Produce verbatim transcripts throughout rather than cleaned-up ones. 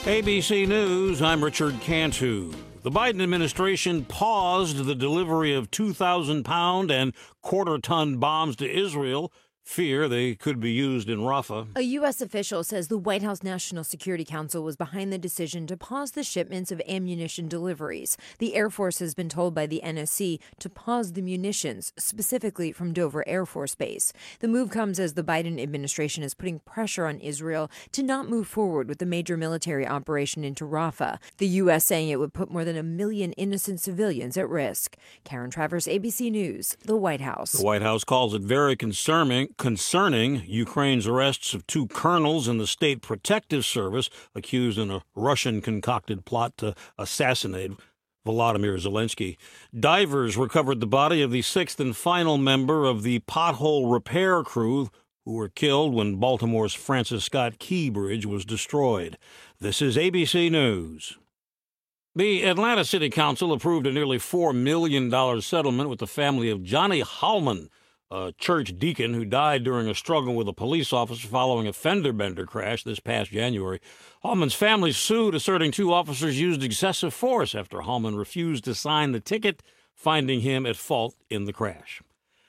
A B C News, I'm Richard Cantu. The Biden administration paused the delivery of two thousand pound and quarter-ton bombs to Israel. Fear they could be used in Rafah. A U S official says the White House National Security Council was behind the decision to pause the shipments of ammunition deliveries. The Air Force has been told by the N S C to pause the munitions, specifically from Dover Air Force Base. The move comes as the Biden administration is putting pressure on Israel to not move forward with the major military operation into Rafah. The U S saying it would put more than a million innocent civilians at risk. Karen Travers, A B C News, the White House. The White House calls it very concerning. Concerning Ukraine's arrests of two colonels in the State Protective Service accused in a Russian-concocted plot to assassinate Volodymyr Zelensky. Divers recovered the body of the sixth and final member of the pothole repair crew who were killed when Baltimore's Francis Scott Key Bridge was destroyed. This is A B C News. The Atlanta City Council approved a nearly four million dollars settlement with the family of Johnny Hallman, a church deacon who died during a struggle with a police officer following a fender bender crash this past January. Hallman's family sued, asserting two officers used excessive force after Hallman refused to sign the ticket, finding him at fault in the crash.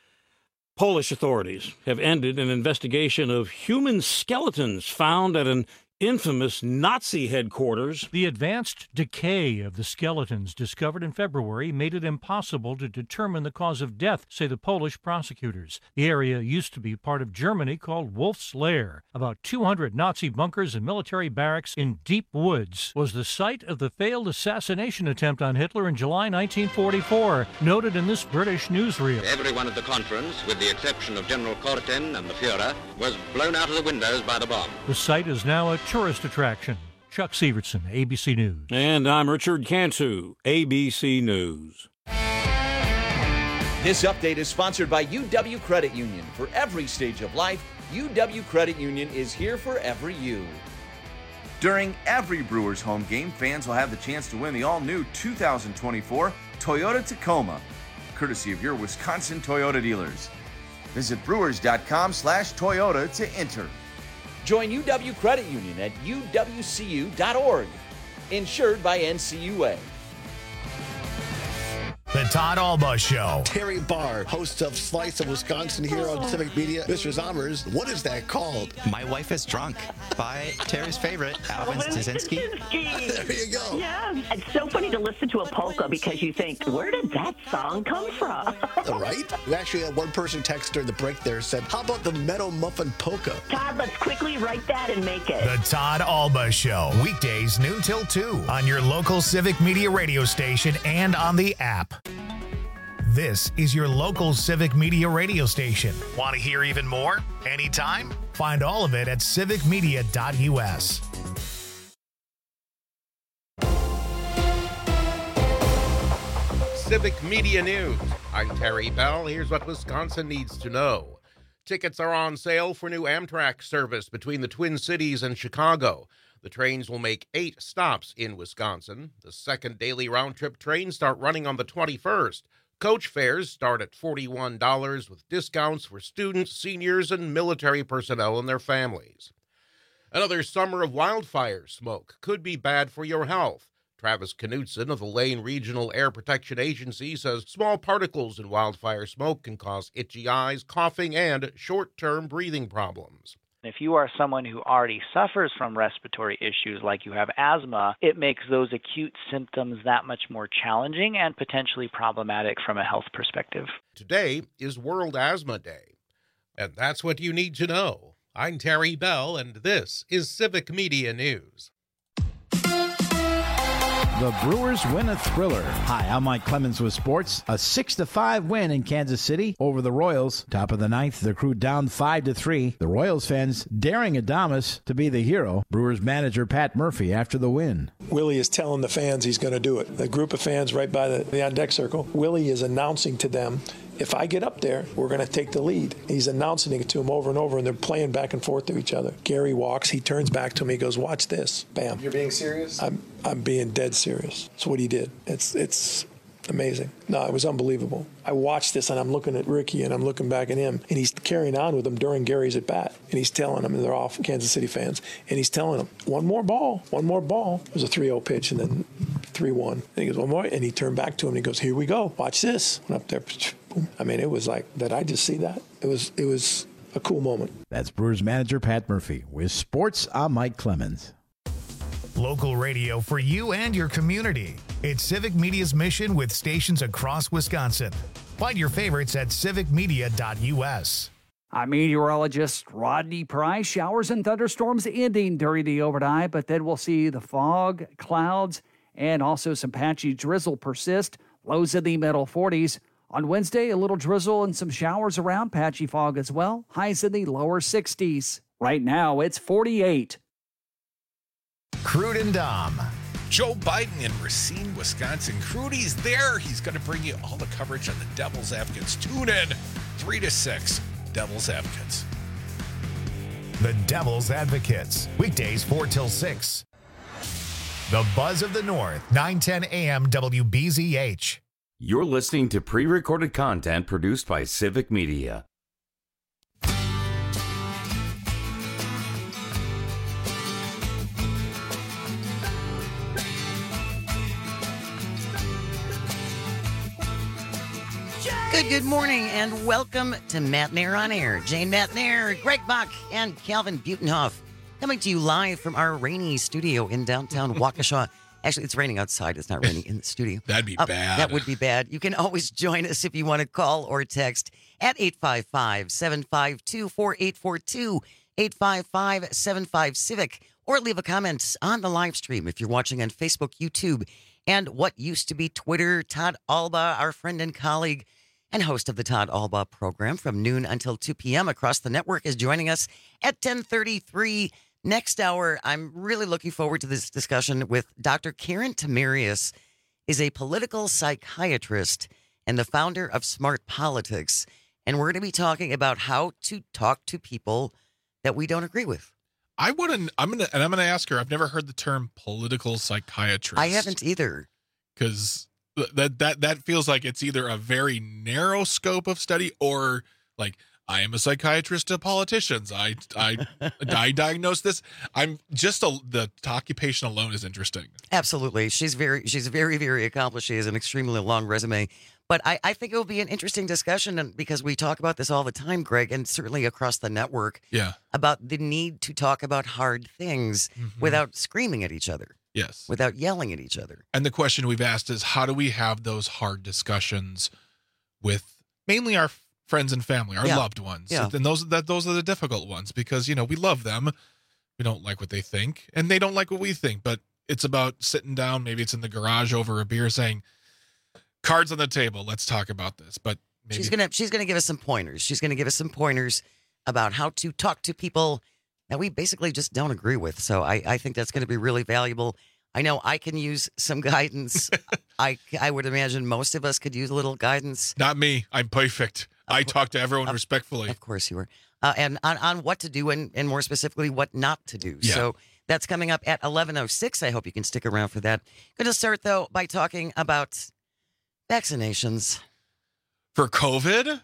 Polish authorities have ended an investigation of human skeletons found at an infamous Nazi headquarters. The advanced decay of the skeletons discovered in February made it impossible to determine the cause of death, say the Polish prosecutors. The area used to be part of Germany called Wolf's Lair. About two hundred Nazi bunkers and military barracks in deep woods was the site of the failed assassination attempt on Hitler in July nineteen forty-four, noted in this British newsreel. Everyone at the conference, with the exception of General Korten and the Fuhrer, was blown out of the windows by the bomb. The site is now a tourist attraction. Chuck Severson, A B C News. And I'm Richard Cantu, A B C News. This update is sponsored by U W Credit Union. For every stage of life, U W Credit Union is here for every you. During every Brewers home game, fans will have the chance to win the all-new two thousand twenty-four Toyota Tacoma, courtesy of your Wisconsin Toyota dealers. Visit brewers.com slash Toyota to enter. Join U W Credit Union at U W C U dot org. Insured by N C U A. The Todd Alba Show. Terry Barr, host of Slice of Wisconsin here on Civic Media. Mister Zommers, what is that called? My Wife is Drunk by Terry's favorite, Alvin Stasinski. There you go. Yeah, it's so funny to listen to a polka because you think, where did that song come from? Right? We actually had one person text during the break there said, how about the Meadow Muffin Polka? Todd, let's quickly write that and make it. The Todd Alba Show, weekdays noon till two on your local Civic Media radio station and on the app. This is your local Civic Media radio station. Want to hear even more? Anytime? Find all of it at civic media dot U S. Civic Media News. I'm Terry Bell. Here's what Wisconsin needs to know. Tickets are on sale for new Amtrak service between the Twin Cities and Chicago. The trains will make eight stops in Wisconsin. The second daily round-trip trains start running on the twenty-first. Coach fares start at forty-one dollars with discounts for students, seniors, and military personnel and their families. Another summer of wildfire smoke could be bad for your health. Travis Knutson of the Lane Regional Air Protection Agency says small particles in wildfire smoke can cause itchy eyes, coughing, and short-term breathing problems. If you are someone who already suffers from respiratory issues like you have asthma, it makes those acute symptoms that much more challenging and potentially problematic from a health perspective. Today is World Asthma Day, and that's what you need to know. I'm Terry Bell, and this is Civic Media News. The Brewers win a thriller. Hi, I'm Mike Clemens with sports. A six to five win in Kansas City over the Royals. Top of the ninth, the Crew down five to three. The Royals fans daring Adames to be the hero. Brewers manager Pat Murphy after the win. Willie is telling the fans he's going to do it. The group of fans right by the, the on-deck circle, Willie is announcing to them, if I get up there, we're going to take the lead. He's announcing it to him over and over, and they're playing back and forth to each other. Gary walks. He turns back to me. He goes, watch this. Bam. You're being serious? I'm I'm being dead serious. That's what he did. It's it's Amazing. No, it was unbelievable. I watched this, and I'm looking at Ricky, and I'm looking back at him, and he's carrying on with them during Gary's at bat, and he's telling them, and they're all Kansas City fans, and he's telling them, one more ball, one more ball. It was a three oh pitch, and then three one. And he goes, one more, and he turned back to him, and he goes, here we go. Watch this. Went up there. Boom. I mean, it was like, did I just see that? It was, it was a cool moment. That's Brewers manager Pat Murphy. With sports, I'm Mike Clemens. Local radio for you and your community. It's Civic Media's mission with stations across Wisconsin. Find your favorites at civic media dot u s. I'm meteorologist Rodney Price. Showers and thunderstorms ending during the overnight, but then we'll see the fog, clouds, and also some patchy drizzle persist. Lows in the middle forties. On Wednesday, a little drizzle and some showers around, patchy fog as well. Highs in the lower sixties. Right now, it's forty-eight. Crude and Dom. Joe Biden in Racine, Wisconsin. Crudy's there. He's going to bring you all the coverage on the Devil's Advocates. Tune in three to six. Devil's Advocates. The Devil's Advocates. Weekdays four till six. The Buzz of the North. nine ten a.m. W B Z H. You're listening to pre-recorded content produced by Civic Media. Good, good morning, and welcome to Matt Nair on Air. Jane Matt Nair, Greg Bach, and Calvin Butenhoff coming to you live from our rainy studio in downtown Waukesha. Actually, it's raining outside. It's not raining in the studio. That'd be uh, bad. That would be bad. You can always join us if you want to call or text at eight five five, seven five two, four eight four two, eight five five, seven five, Civic, or leave a comment on the live stream if you're watching on Facebook, YouTube, and what used to be Twitter. Todd Alba, our friend and colleague, and host of the Todd Alba program from noon until two p.m. across the network, is joining us at ten thirty-three. Next hour, I'm really looking forward to this discussion with Doctor Karen Tamarius, is a political psychiatrist and the founder of Smart Politics. And we're going to be talking about how to talk to people that we don't agree with. I want to, I'm going to, and I'm going to ask her, I've never heard the term political psychiatrist. I haven't either. Because that, that, that feels like it's either a very narrow scope of study or like, I am a psychiatrist to politicians. I, I, I diagnose this. I'm just a, the occupation alone is interesting. Absolutely. She's very, she's very, very accomplished. She has an extremely long resume. But I, I think it will be an interesting discussion because we talk about this all the time, Greg, and certainly across the network. Yeah. About the need to talk about hard things mm-hmm. without screaming at each other. Yes. Without yelling at each other. And the question we've asked is, how do we have those hard discussions with mainly our friends and family, our yeah. loved ones? Yeah. And those that those are the difficult ones because, you know, we love them. We don't like what they think and they don't like what we think. But it's about sitting down. Maybe it's in the garage over a beer saying, cards on the table. Let's talk about this. But maybe she's gonna she's gonna give us some pointers. She's gonna give us some pointers about how to talk to people that we basically just don't agree with. So I, I think that's going to be really valuable. I know I can use some guidance. I I would imagine most of us could use a little guidance. Not me. I'm perfect. I talk to everyone of, respectfully. Of course you were. Uh, and on, on what to do and, and more specifically what not to do. Yeah. So that's coming up at eleven oh six. I hope you can stick around for that. Going to start, though, by talking about vaccinations. For COVID?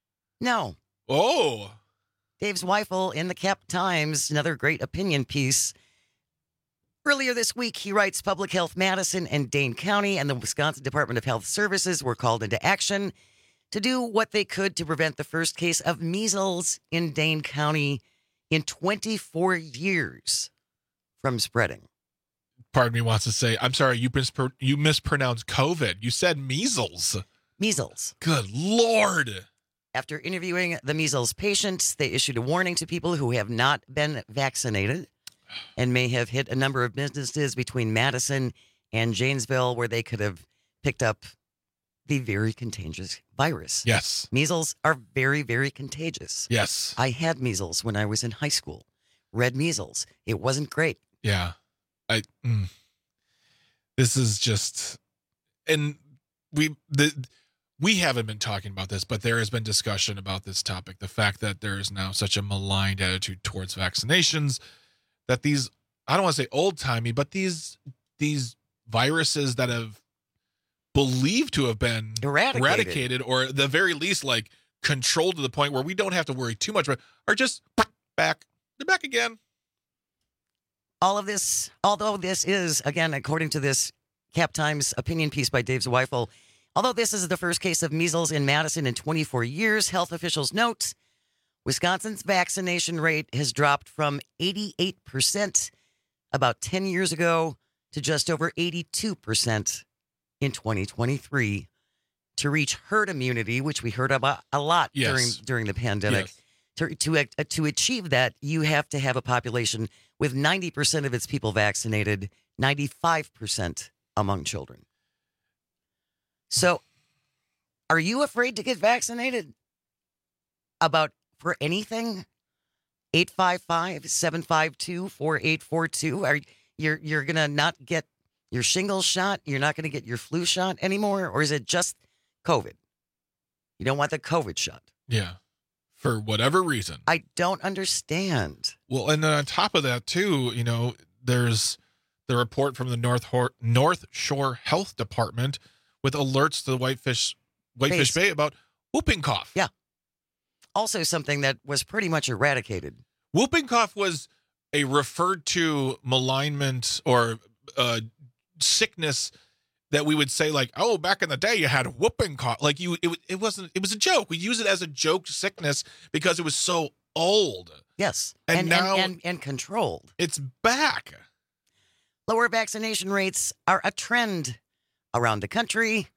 No. Oh. Dave Zweifel in the Cap Times, another great opinion piece. Earlier this week, he writes, Public Health Madison and Dane County and the Wisconsin Department of Health Services were called into action to do what they could to prevent the first case of measles in Dane County in twenty-four years from spreading. Pardon me wants to say, I'm sorry, you, mispr- you mispronounced COVID. You said measles. Measles. Good Lord. After interviewing the measles patients, they issued a warning to people who have not been vaccinated and may have hit a number of businesses between Madison and Janesville where they could have picked up the very contagious virus. Yes. Measles are very, very contagious. Yes. I had measles when I was in high school. Red measles. It wasn't great. Yeah. I. Mm. This is just, and we the we haven't been talking about this, but there has been discussion about this topic. The fact that there is now such a maligned attitude towards vaccinations, that these, I don't want to say old timey, but these these viruses that have believed to have been eradicated, eradicated or at the very least, like, controlled to the point where we don't have to worry too much about, are just back. They're back again. All of this, although this is, again, according to this Cap Times opinion piece by Dave Zweifel, although this is the first case of measles in Madison in twenty-four years, health officials note Wisconsin's vaccination rate has dropped from eighty-eight percent about ten years ago to just over eighty-two percent in twenty twenty-three. To reach herd immunity, which we heard about a lot Yes. during during the pandemic, Yes. to, to, uh, to achieve that, you have to have a population with ninety percent of its people vaccinated, ninety-five percent among children. So, are you afraid to get vaccinated about for anything? eight five five, seven five two, four eight four two. Are you're you're going to not get your shingles shot? You're not going to get your flu shot anymore? Or is it just COVID? You don't want the COVID shot. Yeah. For whatever reason. I don't understand. Well, and then on top of that, too, you know, there's the report from the North Hor- North Shore Health Department with alerts to the Whitefish Whitefish Base. Bay about whooping cough. Yeah. Also something that was pretty much eradicated. Whooping cough was a referred to malignment or uh, sickness that we would say, like, oh, back in the day you had whooping cough. Like, you, it, it wasn't, it was a joke. We use it as a joke sickness because it was so old. Yes. And, and now and, and, and controlled. It's back. Lower vaccination rates are a trend around the country.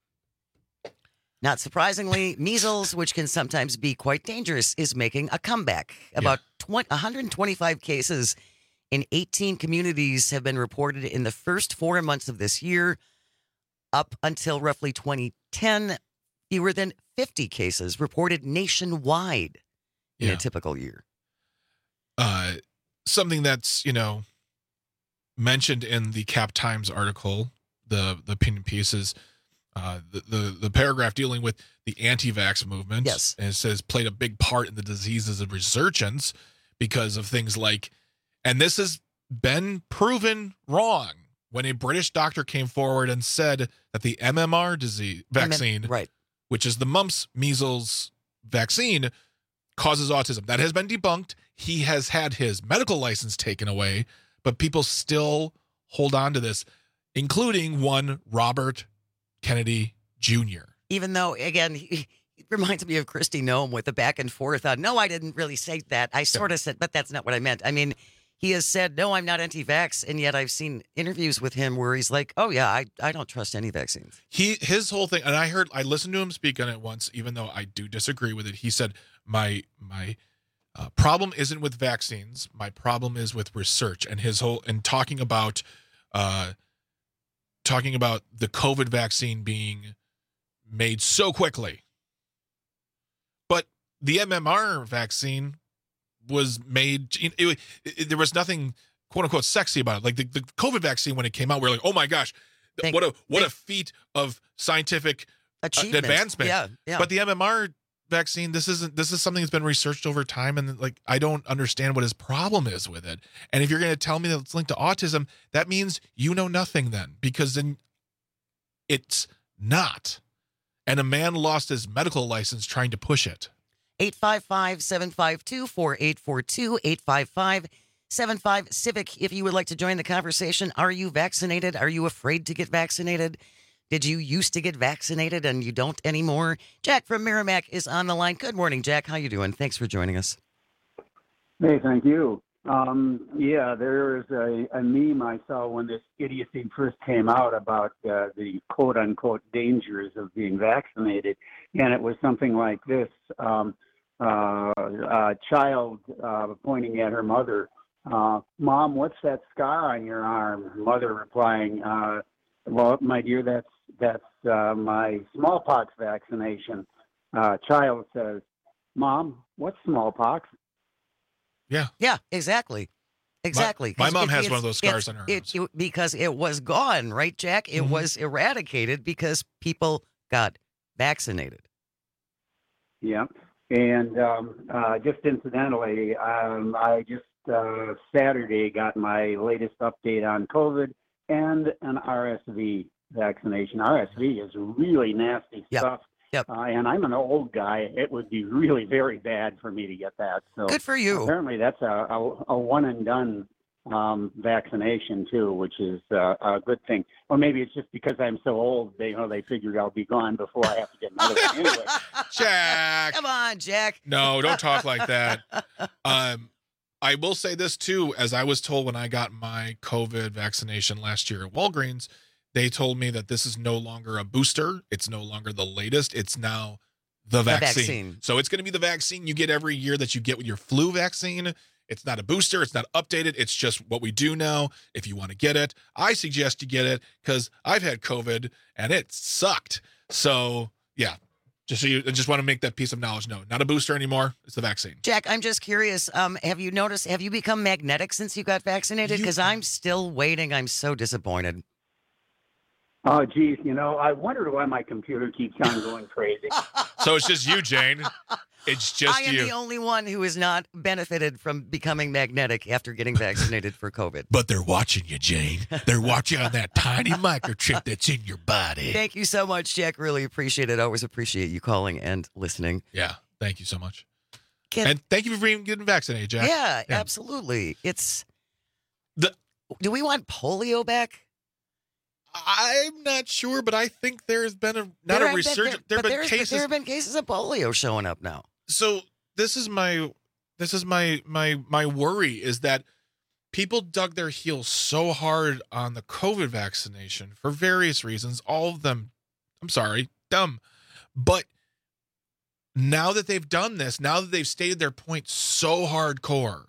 Not surprisingly, measles, which can sometimes be quite dangerous, is making a comeback. About one hundred twenty-five cases in eighteen communities have been reported in the first four months of this year. Up until roughly twenty ten, fewer than fifty cases reported nationwide in Yeah. a typical year. Uh, something that's, you know, mentioned in the Cap Times article, the the opinion piece is uh, the, the the paragraph dealing with the anti-vax movement. Yes. And it says played a big part in the disease's resurgence because of things like, and this has been proven wrong when a British doctor came forward and said that the M M R disease vaccine, right, which is the mumps measles vaccine, causes autism. That has been debunked. He has had his medical license taken away, but people still hold on to this, including one Robert Kennedy Junior Even though, again, he, it reminds me of Kristi Noem with the back and forth on, no, I didn't really say that. I sort of said, but that's not what I meant. I mean, he has said, no, I'm not anti-vax, and yet I've seen interviews with him where he's like, oh, yeah, I, I don't trust any vaccines. He his whole thing, and I heard I listened to him speak on it once, even though I do disagree with it. He said, my my uh, problem isn't with vaccines. My problem is with research. And his whole and talking about uh talking about the COVID vaccine being made so quickly. But the M M R vaccine was made, it, it, it, there was nothing quote unquote sexy about it. Like the, the COVID vaccine, when it came out, we were like, oh my gosh, Thank- what a what a thank- feat of scientific uh, Achievement. advancement. Yeah, yeah. But the M M R vaccine, this isn't this is something that's been researched over time, and like I don't understand what his problem is with it. And if you're going to tell me that it's linked to autism, that means you know nothing then, because then it's not. And a man lost his medical license trying to push it. eight five five, seven five two, four eight four two, eight five five, seven five Civic. If you would like to join the conversation, are you vaccinated? Are you afraid to get vaccinated? Did you used to get vaccinated and you don't anymore? Jack from Merrimack is on the line. Good morning, Jack. How you doing? Thanks for joining us. Hey, thank you. Um, yeah, there was a, a meme I saw when this idiocy first came out about uh, the quote-unquote dangers of being vaccinated, and it was something like this. Um, uh, a child uh, pointing at her mother, uh, Mom, what's that scar on your arm? Her mother replying, uh, well, my dear, that's that's uh, my smallpox vaccination. Uh, child says, Mom, what's smallpox? Yeah. Yeah, exactly. Exactly. My, my 'Cause mom it- has it's- one of those scars it's- on her it, it- because it was gone, right, Jack? It Mhm. was eradicated because people got vaccinated. Yeah. And um, uh, just incidentally, um, I just uh, Saturday got my latest update on COVID and an R S V vaccination. R S V is really nasty Yep. stuff. Yep. Uh, and I'm an old guy. It would be really very bad for me to get that. So Good for you. Apparently, that's a, a, a one and done um, vaccination too, which is uh, a good thing. Or maybe it's just because I'm so old. They you know they figured I'll be gone before I have to get another one. Anyway, Jack. Come on, Jack. No, don't talk like that. Um, I will say this too, as I was told when I got my COVID vaccination last year at Walgreens, they told me that this is no longer a booster. It's no longer the latest. It's now the vaccine. The vaccine. So it's going to be the vaccine you get every year that you get with your flu vaccine. It's not a booster. It's not updated. It's just what we do now. If you want to get it, I suggest you get it because I've had COVID and it sucked. So yeah, just so you I just want to make that piece of knowledge known. Not a booster anymore. It's the vaccine. Jack, I'm just curious. Um, have you noticed, have you become magnetic since you got vaccinated? Because I'm still waiting. I'm so disappointed. oh, geez, you know, I wondered why my computer keeps on going crazy. So it's just you, Jane. It's just I am you. the only one who has not benefited from becoming magnetic after getting vaccinated for COVID. But they're watching you, Jane. They're watching on that tiny microchip that's in your body. Thank you so much, Jack. Really appreciate it. Always appreciate you calling and listening. Yeah, thank you so much. Can- and thank you for being getting vaccinated, Jack. Yeah, absolutely. It's the. Do we want polio back? I'm not sure, but I think there's been a not There a have been- resurgence. There but have been there's- cases. There have been cases of polio showing up now. So this is my this is my my my worry is that people dug their heels so hard on the COVID vaccination for various reasons. All of them, I'm sorry, dumb. But now that they've done this, now that they've stated their point so hardcore,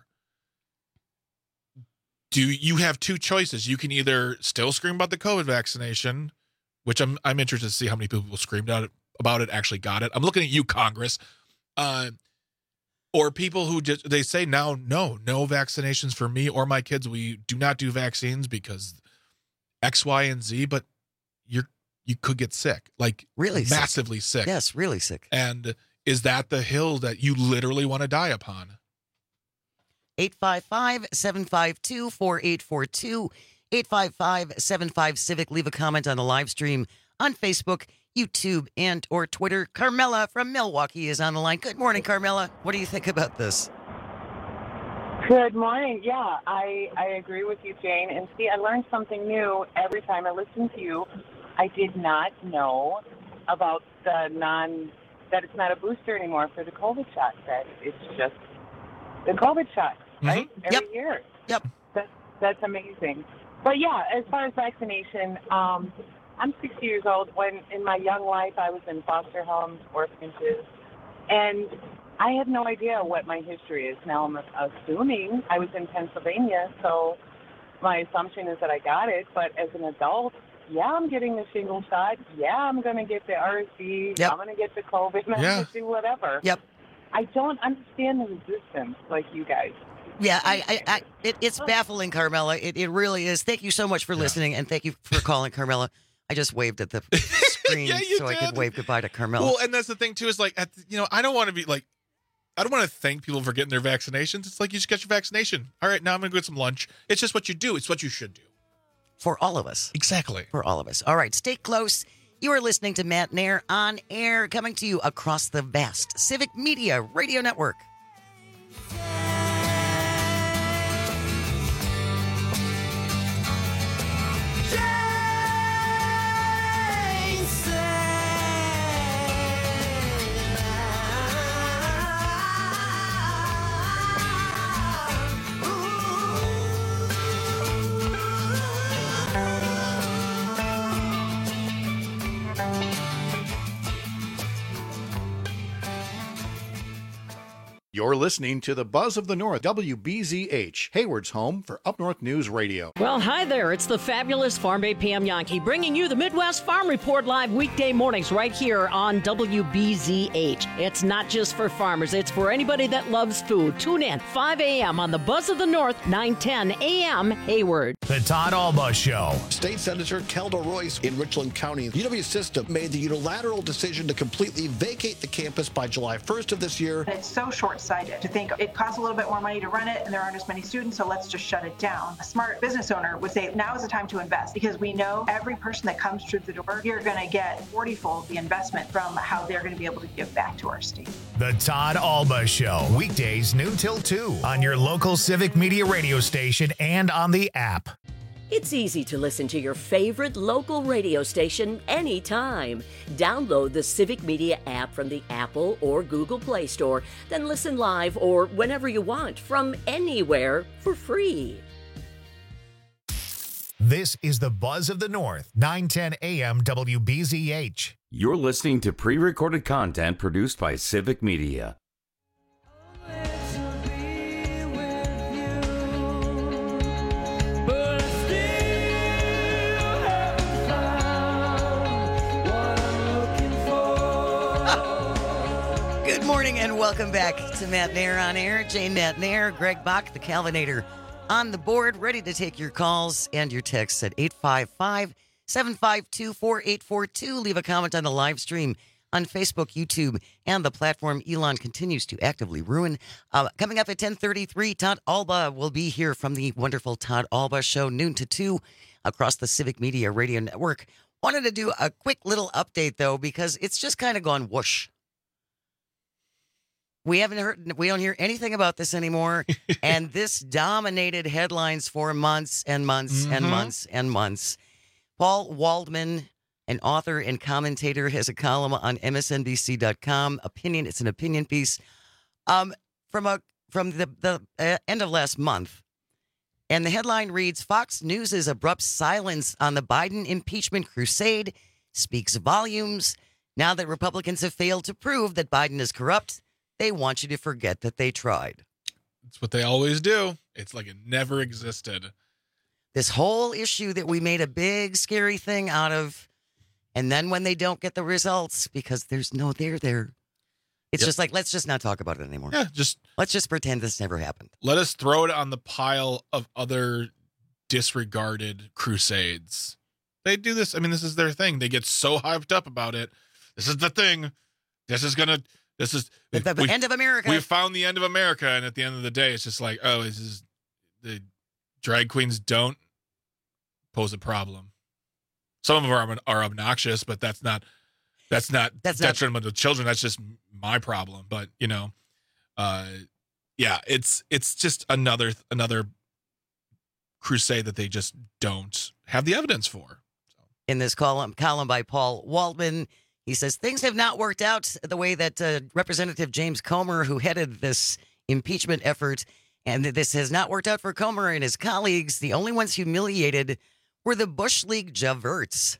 do you have two choices? You can either still scream about the COVID vaccination, which I'm I'm interested to see how many people screamed out about it actually got it. I'm looking at you, Congress. Uh, or people who just they say now, no, no vaccinations for me or my kids. We do not do vaccines because X, Y, and Z. But you're you could get sick, like really massively sick. sick. Yes, really sick. And is that the hill that you literally want to die upon? eight five five, seven five two, four eight four two, eight five five, seven five Civic. Leave a comment on the live stream on Facebook, YouTube, and or Twitter. Carmela from Milwaukee is on the line. Good morning, Carmela. What do you think about this? Good morning. Yeah, I, I agree with you, Jane. And see, I learned something new every time I listen to you. I did not know about the non, that it's not a booster anymore for the COVID shot, that it's just the COVID shot, right? Mm-hmm. Every Yep. year. Yep. That's, that's amazing. But yeah, as far as vaccination, um, I'm sixty years old. When in my young life, I was in foster homes, orphanages, and I had no idea what my history is. Now I'm assuming I was in Pennsylvania, so my assumption is that I got it. But as an adult, yeah, I'm getting the shingle shot. Yeah, I'm going to get the R S V. Yep. I'm going to get the COVID. I'm Yeah. going to do whatever. Yep. I don't understand the resistance like you guys. Yeah, I, I, I it, it's baffling, Carmela. It, it really is. Thank you so much for listening, and thank you for calling, Carmela. I just waved at the screen Yeah, you so I could did. wave goodbye to Carmela. Well, and that's the thing too is like, at, you know, I don't want to be like, I don't want to thank people for getting their vaccinations. It's like you just got your vaccination. All right, now I'm gonna go get some lunch. It's just what you do. It's what you should do. For all of us. Exactly. For all of us. All right, stay close. You are listening to Matt Nair on air, coming to you across the vast Civic Media Radio Network. You're listening to the Buzz of the North, W B Z H, Hayward's home for Up North News Radio. Well, hi there. It's the fabulous Farm Bay Pam Yankee bringing you the Midwest Farm Report live weekday mornings right here on W B Z H. It's not just for farmers. It's for anybody that loves food. Tune in five a.m. on the Buzz of the North, nine ten a.m. Hayward. The Todd Alba Show. State Senator Kelda Royce in Richland County. U W System made the unilateral decision to completely vacate the campus by July first of this year. It's so short-sighted I did, to think it costs a little bit more money to run it and there aren't as many students, so let's just shut it down. A smart business owner would say now is the time to invest because we know every person that comes through the door, you're going to get forty-fold the investment from how they're going to be able to give back to our state. The Todd Alba Show, weekdays noon till two on your local Civic Media radio station and on the app. It's easy to listen to your favorite local radio station anytime. Download the Civic Media app from the Apple or Google Play Store, then listen live or whenever you want from anywhere for free. This is the Buzz of the North, nine ten A M W B Z H. You're listening to pre-recorded content produced by Civic Media. Good morning and welcome back to Matt Nair on Air. Jane Matt Nair, Greg Bach, the Calvinator on the board, ready to take your calls and your texts at eight five five, seven five two, four eight four two. Leave a comment on the live stream on Facebook, YouTube, and the platform Elon continues to actively ruin. Uh, coming up at ten thirty-three, Todd Alba will be here from the wonderful Todd Alba Show, noon to two, across the Civic Media Radio Network. Wanted to do a quick little update, though, because it's just kind of gone whoosh. We haven't heard, we don't hear anything about this anymore. And this dominated headlines for months and months mm-hmm. and months and months. Paul Waldman, an author and commentator, has a column on M S N B C dot com. Opinion, it's an opinion piece um, from a from the, the uh, end of last month. And the headline reads, Fox News' abrupt silence on the Biden impeachment crusade speaks volumes. Now that Republicans have failed to prove that Biden is corrupt, they want you to forget that they tried. It's what they always do. It's like it never existed. This whole issue that we made a big, scary thing out of, and then when they don't get the results, because there's no there there, it's yep. just like, let's just not talk about it anymore. Yeah, just let's just pretend this never happened. Let us throw it on the pile of other disregarded crusades. They do this. I mean, this is their thing. They get so hyped up about it. This is the thing. This is going to... This is the, the we, end of America. We found the end of America, and at the end of the day, it's just like, oh, this is the drag queens don't pose a problem. Some of them are, are obnoxious, but that's not that's not that's detrimental to children. That's just my problem. But you know, uh, yeah, it's it's just another another crusade that they just don't have the evidence for. In this column, column by Paul Waldman. He says things have not worked out the way that uh, Representative James Comer, who headed this impeachment effort, and this has not worked out for Comer and his colleagues. The only ones humiliated were the Bush League Javerts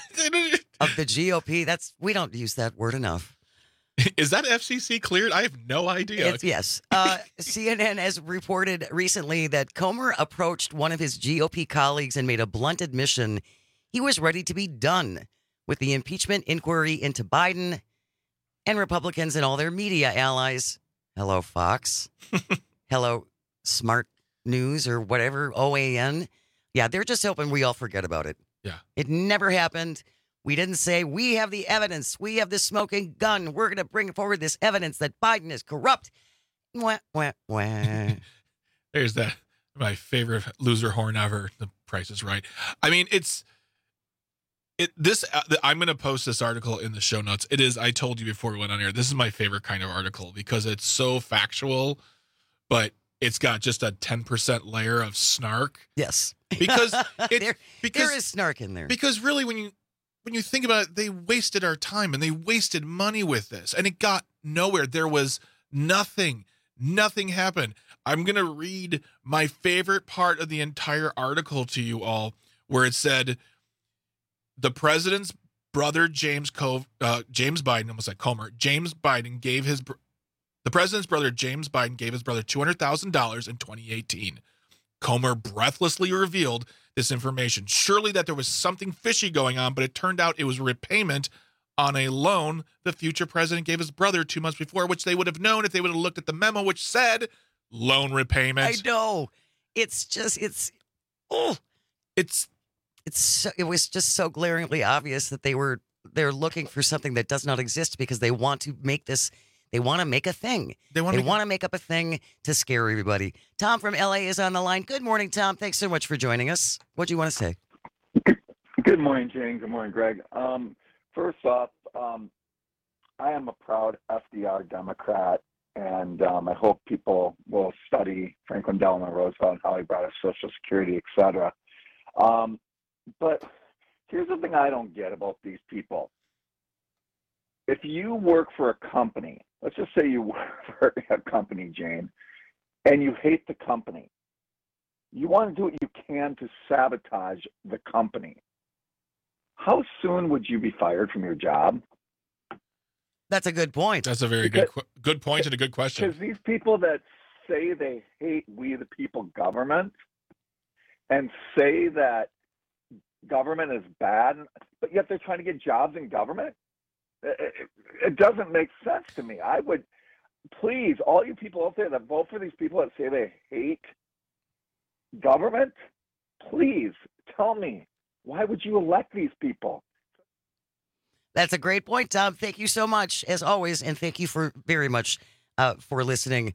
of the G O P. That's we don't use that word enough. Is that F C C cleared? I have no idea. It's, yes. Uh, C N N has reported recently that Comer approached one of his G O P colleagues and made a blunt admission he was ready to be done with the impeachment inquiry into Biden and Republicans and all their media allies. Hello, Fox. Hello, Smart News or whatever, O A N. Yeah, they're just hoping we all forget about it. Yeah. It never happened. We didn't say, we have the evidence. We have the smoking gun. We're going to bring forward this evidence that Biden is corrupt. Wah, wah, wah. There's that, my favorite loser horn ever. The Price is Right. I mean, it's... It, this uh, I'm going to post this article in the show notes. It is, I told you before we went on air, this is my favorite kind of article because it's so factual, but it's got just a ten percent layer of snark. Yes. Because, it, there, because there is snark in there. Because really when you when you think about it, they wasted our time and they wasted money with this and it got nowhere. There was nothing. Nothing happened. I'm going to read my favorite part of the entire article to you all where it said, the president's brother, James Cove, uh, James Biden, almost like Comer, James Biden gave his, the president's brother, James Biden, gave his brother two hundred thousand dollars in twenty eighteen. Comer breathlessly revealed this information. Surely that there was something fishy going on, but it turned out it was a repayment on a loan the future president gave his brother two months before, which they would have known if they would have looked at the memo, which said loan repayment. I know. It's just, it's, oh, it's, It's so, it was just so glaringly obvious that they were they're looking for something that does not exist because they want to make this They want to make a thing. They want they to want to make up a thing to scare everybody. Tom from L A is on the line. Good morning, Tom. Thanks so much for joining us. What do you want to say? Good morning, Jane. Good morning, Greg. Um, first off, um, I am a proud F D R Democrat, and um, I hope people will study Franklin Delano Roosevelt and how he brought us Social Security, et cetera. Um, but here's the thing I don't get about these people. If you work for a company, let's just say you work for a company, Jane, and you hate the company, you want to do what you can to sabotage the company. How soon would you be fired from your job? That's a good point. That's a very Because- good qu- good point and a good question. Because these people that say they hate we the people government and say that government is bad, but yet they're trying to get jobs in government, it, it, it doesn't make sense to me. I would, please, all you people out there that vote for these people that say they hate government, please tell me, why would you elect these people? That's a great point, Tom. Thank you so much, as always, and thank you for very much uh, for listening.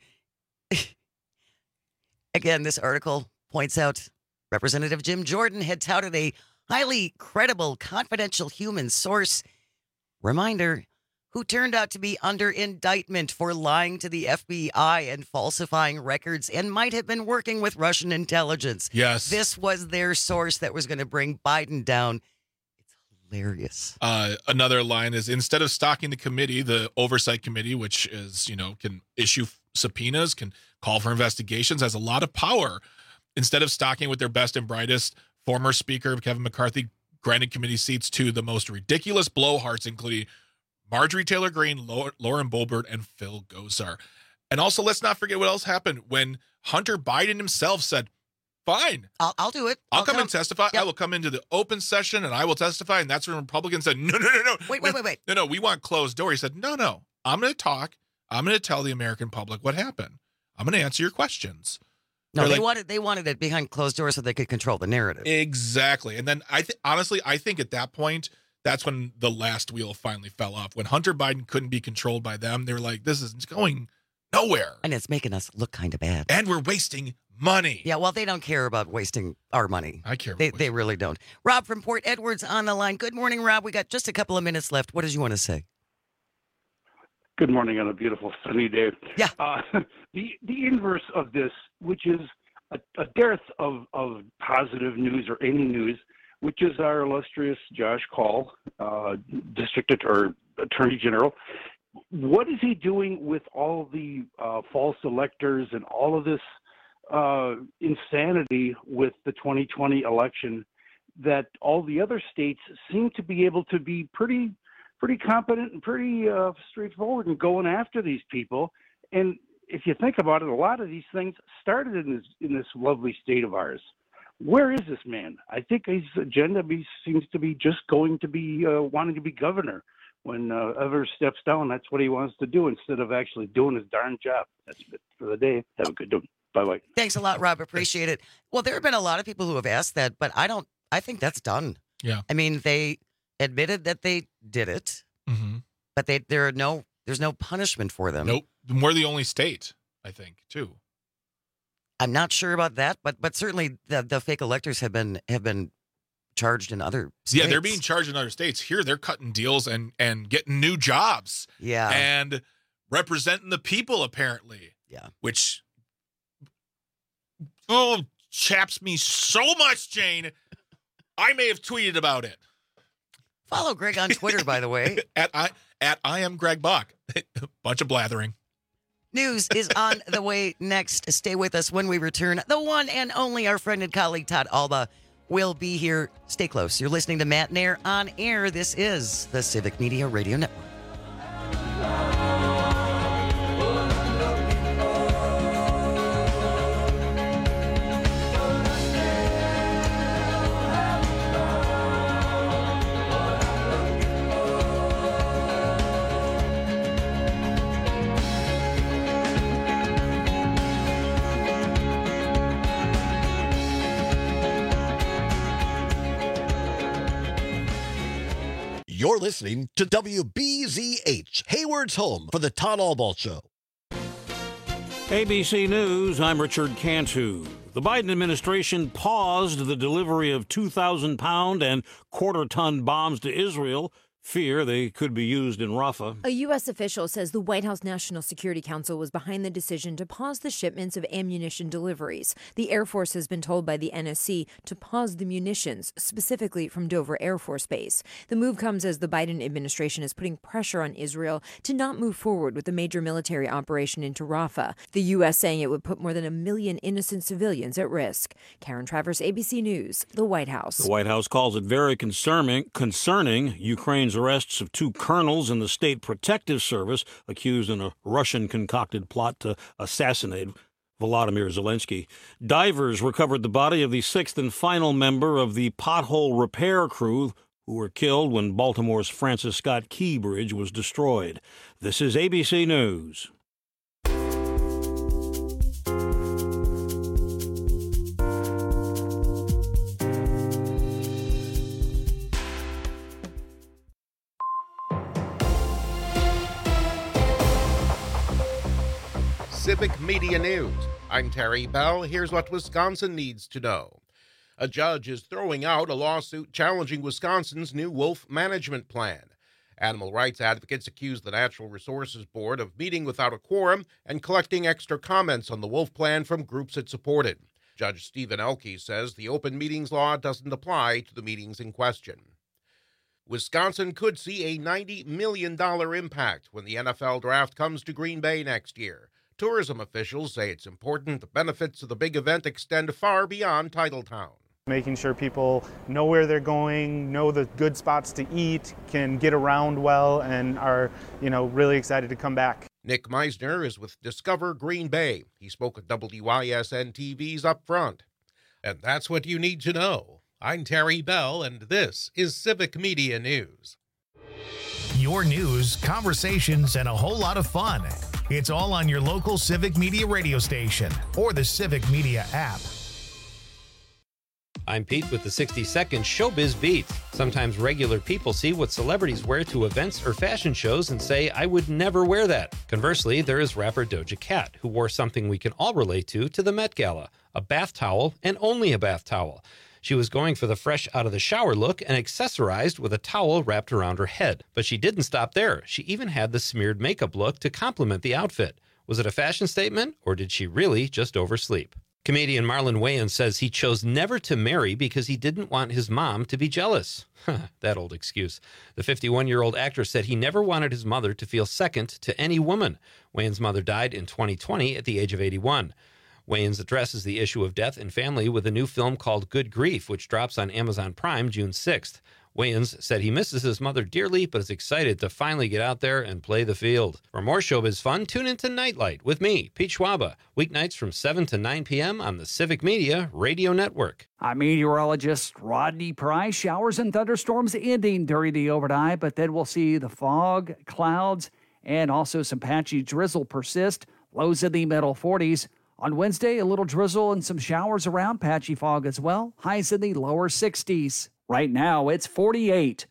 Again, this article points out Representative Jim Jordan had touted a highly credible, confidential human source. Reminder, who turned out to be under indictment for lying to the F B I and falsifying records and might have been working with Russian intelligence. Yes. This was their source that was going to bring Biden down. It's hilarious. Uh, another line is, instead of stalking the committee, the oversight committee, which is, you know, can issue subpoenas, can call for investigations, has a lot of power. Instead of stalking with their best and brightest, former Speaker Kevin McCarthy granted committee seats to the most ridiculous blowhards, including Marjorie Taylor Greene, Lauren Boebert, and Phil Gosar. And also, let's not forget what else happened when Hunter Biden himself said, fine, I'll, I'll do it. I'll, I'll come, come. and testify. Yep. I will come into the open session and I will testify. And that's when Republicans said, no, no, no, no. Wait, wait, wait, wait. No, no, we want closed door. He said, no, no, I'm going to talk. I'm going to tell the American public what happened. I'm going to answer your questions. No, They're they like, wanted they wanted it behind closed doors so they could control the narrative. Exactly. And then I think, honestly, I think at that point, that's when the last wheel finally fell off. When Hunter Biden couldn't be controlled by them, they were like, this is going nowhere. And it's making us look kind of bad. And we're wasting money. Yeah, well, they don't care about wasting our money. I care. They, they really don't. Rob from Port Edwards on the line. Good morning, Rob. We got just a couple of minutes left. What did you want to say? Good morning on a beautiful sunny day. Yeah. Uh, the the inverse of this, which is a, a dearth of, of positive news or any news, which is our illustrious Josh Call, uh, District Att- or Attorney General. What is he doing with all the uh, false electors and all of this uh, insanity with the twenty twenty election that all the other states seem to be able to be pretty pretty competent and pretty uh, straightforward in going after these people? And if you think about it, a lot of these things started in this in this lovely state of ours. Where is this man? I think his agenda be, seems to be just going to be uh, wanting to be governor. When uh, Evers steps down, that's what he wants to do instead of actually doing his darn job. That's it for the day. Have a good day. Bye-bye. Thanks a lot, Rob. Appreciate it. Well, there have been a lot of people who have asked that, but I don't, I think that's done. Yeah. I mean, they admitted that they did it, Mm-hmm. but they there are no, there's no punishment for them. Nope. We're the only state, I think, too. I'm not sure about that, but but certainly the, the fake electors have been have been charged in other states. Yeah, they're being charged in other states. Here, they're cutting deals and and getting new jobs. Yeah. And representing the people, apparently. Yeah. Which, oh, chaps me so much, Jane. I may have tweeted about it. Follow Greg on Twitter, by the way. At I at I am Greg Bach. Bunch of blathering. News is on the way next. Stay with us when we return. The one and only our friend and colleague Todd Alba will be here. Stay close. You're listening to Matt Nair on air. This is the Civic Media Radio Network. You're listening to W B Z H, Hayward's home for the Todd Albaugh Show. A B C News, I'm Richard Cantu. The Biden administration paused the delivery of two thousand pound and quarter-ton bombs to Israel. Fear they could be used in Rafah. A U S official says the White House National Security Council was behind the decision to pause the shipments of ammunition deliveries. The Air Force has been told by the N S C to pause the munitions, specifically from Dover Air Force Base. The move comes as the Biden administration is putting pressure on Israel to not move forward with a major military operation into Rafah. The U S saying it would put more than a million innocent civilians at risk. Karen Travers, A B C News, the White House. The White House calls it very concerning, concerning Ukraine's arrests of two colonels in the State Protective Service accused in a Russian-concocted plot to assassinate Volodymyr Zelensky. Divers recovered the body of the sixth and final member of the pothole repair crew who were killed when Baltimore's Francis Scott Key Bridge was destroyed. This is A B C News. Civic Media News. I'm Terry Bell. Here's what Wisconsin needs to know. A judge is throwing out a lawsuit challenging Wisconsin's new wolf management plan. Animal rights advocates accuse the Natural Resources Board of meeting without a quorum and collecting extra comments on the wolf plan from groups it supported. Judge Stephen Elke says the open meetings law doesn't apply to the meetings in question. Wisconsin could see a ninety million dollars impact when the N F L draft comes to Green Bay next year. Tourism officials say it's important the benefits of the big event extend far beyond Titletown. Making sure people know where they're going, know the good spots to eat, can get around well, and are, you know, really excited to come back. Nick Meisner is with Discover Green Bay. He spoke at W I S N T V's Up Front. And that's what you need to know. I'm Terry Bell, and this is Civic Media News. Your news, conversations, and a whole lot of fun. It's all on your local Civic Media radio station or the Civic Media app. I'm Pete with the sixty second Showbiz Beat. Sometimes regular people see what celebrities wear to events or fashion shows and say, I would never wear that. Conversely, there is rapper Doja Cat, who wore something we can all relate to to the Met Gala, a bath towel and only a bath towel. She was going for the fresh out of the shower look and accessorized with a towel wrapped around her head. But she didn't stop there. She even had the smeared makeup look to complement the outfit. Was it a fashion statement, or did she really just oversleep? Comedian Marlon Wayans says he chose never to marry because he didn't want his mom to be jealous. That old excuse. The fifty-one-year-old actor said he never wanted his mother to feel second to any woman. Wayans' mother died in twenty twenty at the age of eighty-one. Wayans addresses the issue of death and family with a new film called Good Grief, which drops on Amazon Prime June sixth. Wayans said he misses his mother dearly, but is excited to finally get out there and play the field. For more showbiz fun, tune into Nightlight with me, Pete Schwaba, weeknights from seven to nine p.m. on the Civic Media Radio Network. I'm meteorologist Rodney Price. Showers and thunderstorms ending during the overnight, but then we'll see the fog, clouds, and also some patchy drizzle persist. Lows in the middle forties. On Wednesday, a little drizzle and some showers around, patchy fog as well. Highs in the lower sixties. Right now, it's forty-eight.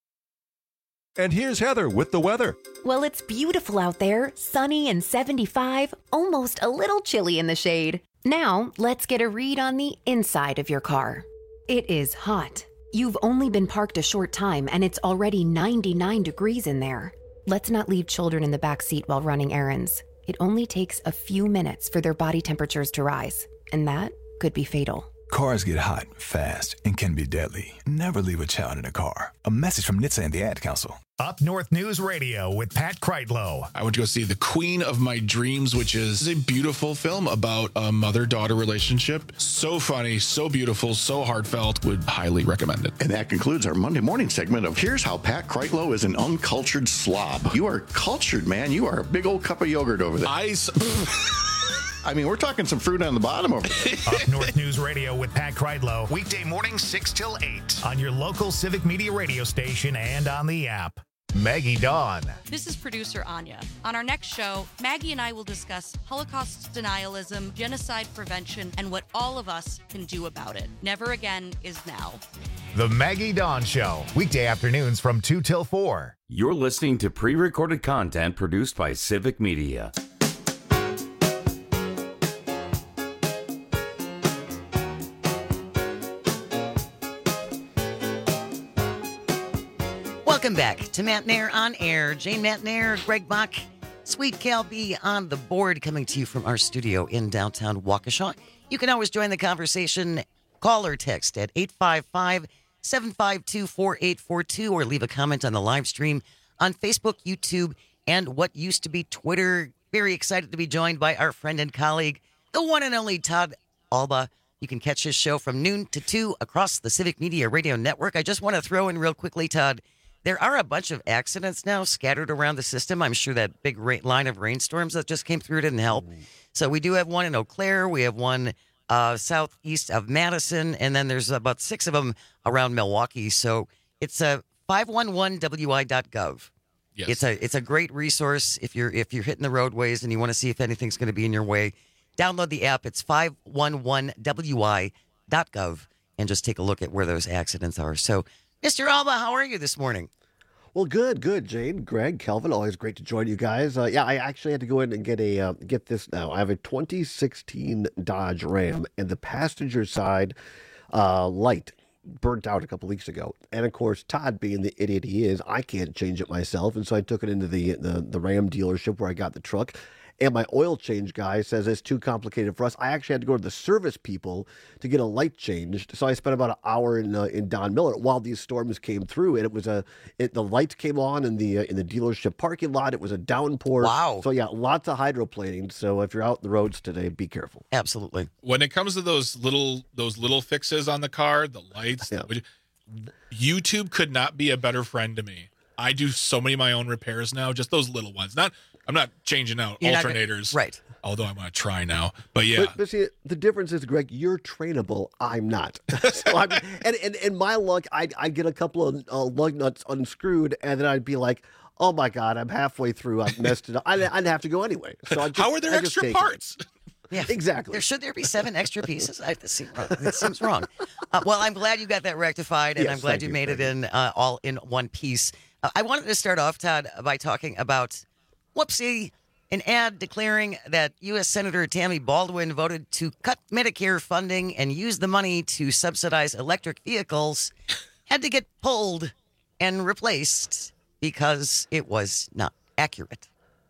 And here's Heather with the weather. Well, it's beautiful out there, sunny and seventy-five, almost a little chilly in the shade. Now, let's get a read on the inside of your car. It is hot. You've only been parked a short time, and it's already ninety-nine degrees in there. Let's not leave children in the back seat while running errands. It only takes a few minutes for their body temperatures to rise, and that could be fatal. Cars get hot, fast, and can be deadly. Never leave a child in a car. A message from N H T S A and the Ad Council. Up North News Radio with Pat Kreitlow. I went to go see The Queen of My Dreams, which is a beautiful film about a mother-daughter relationship. So funny, so beautiful, so heartfelt. Would highly recommend it. And that concludes our Monday morning segment of Here's How Pat Kreitlow is an Uncultured Slob. You are cultured, man. You are a big old cup of yogurt over there. I... I mean, we're talking some fruit on the bottom over there. Up North News Radio with Pat Kreitlow. Weekday mornings six till eight on your local Civic Media radio station and on the app. Maggie Dawn. This is producer Anya. On our next show, Maggie and I will discuss Holocaust denialism, genocide prevention, and what all of us can do about it. Never again is now. The Maggie Dawn Show, weekday afternoons from two till four. You're listening to pre-recorded content produced by Civic Media. Welcome back to Matt Nair on Air. Jane Matt Nair, Greg Bach, Sweet Cal B on the board, coming to you from our studio in downtown Waukesha. You can always join the conversation. Call or text at eight five five, seven five two, four eight four two or leave a comment on the live stream on Facebook, YouTube, and what used to be Twitter. Very excited to be joined by our friend and colleague, the one and only Todd Alba. You can catch his show from noon to two across the Civic Media Radio Network. I just want to throw in real quickly, Todd, there are a bunch of accidents now scattered around the system. I'm sure that big ra- line of rainstorms that just came through didn't help. So we do have one in Eau Claire. We have one uh, southeast of Madison. And then there's about six of them around Milwaukee. So it's a five one one W I dot gov. Yes. It's a it's a great resource if you're if you're hitting the roadways and you want to see if anything's going to be in your way. Download the app. It's five one one W I dot gov and just take a look at where those accidents are. So, Mister Alba, how are you this morning? Well, good, good, Jane, Greg, Kelvin. Always great to join you guys. Uh, yeah, I actually had to go in and get a uh, get this now. I have a twenty sixteen Dodge Ram, and the passenger side uh, light burnt out a couple weeks ago. And of course, Todd, being the idiot he is, I can't change it myself, and so I took it into the the, the Ram dealership where I got the truck. And my oil change guy says it's too complicated for us. I actually had to go to the service people to get a light changed. So I spent about an hour in uh, in Don Miller while these storms came through, and it was a it, the lights came on in the uh, in the dealership parking lot. It was a downpour. Wow. So yeah, lots of hydroplaning. So if you're out the roads today, be careful. Absolutely. When it comes to those little those little fixes on the car, the lights, yeah. the, YouTube could not be a better friend to me. I do so many of my own repairs now, just those little ones. Not I'm not changing out You're alternators, gonna, right? Although I'm going to try now, but yeah. But, but see, the difference is, Greg, you're trainable. I'm not. so I'm, and, and and my luck, I'd, I'd get a couple of uh, lug nuts unscrewed, and then I'd be like, oh my God, I'm halfway through. I've messed it up. I'd, I'd have to go anyway. So I'd just, how are there I'd just extra take parts? It. Yeah, exactly. There should there be seven extra pieces? I, this, seems wrong. This seems wrong. Uh, well, I'm glad you got that rectified, and Yes, I'm glad thank you you, made thank it in uh, all in one piece. Uh, I wanted to start off, Todd, by talking about whoopsie. An ad declaring that U S Senator Tammy Baldwin voted to cut Medicare funding and use the money to subsidize electric vehicles had to get pulled and replaced because it was not accurate.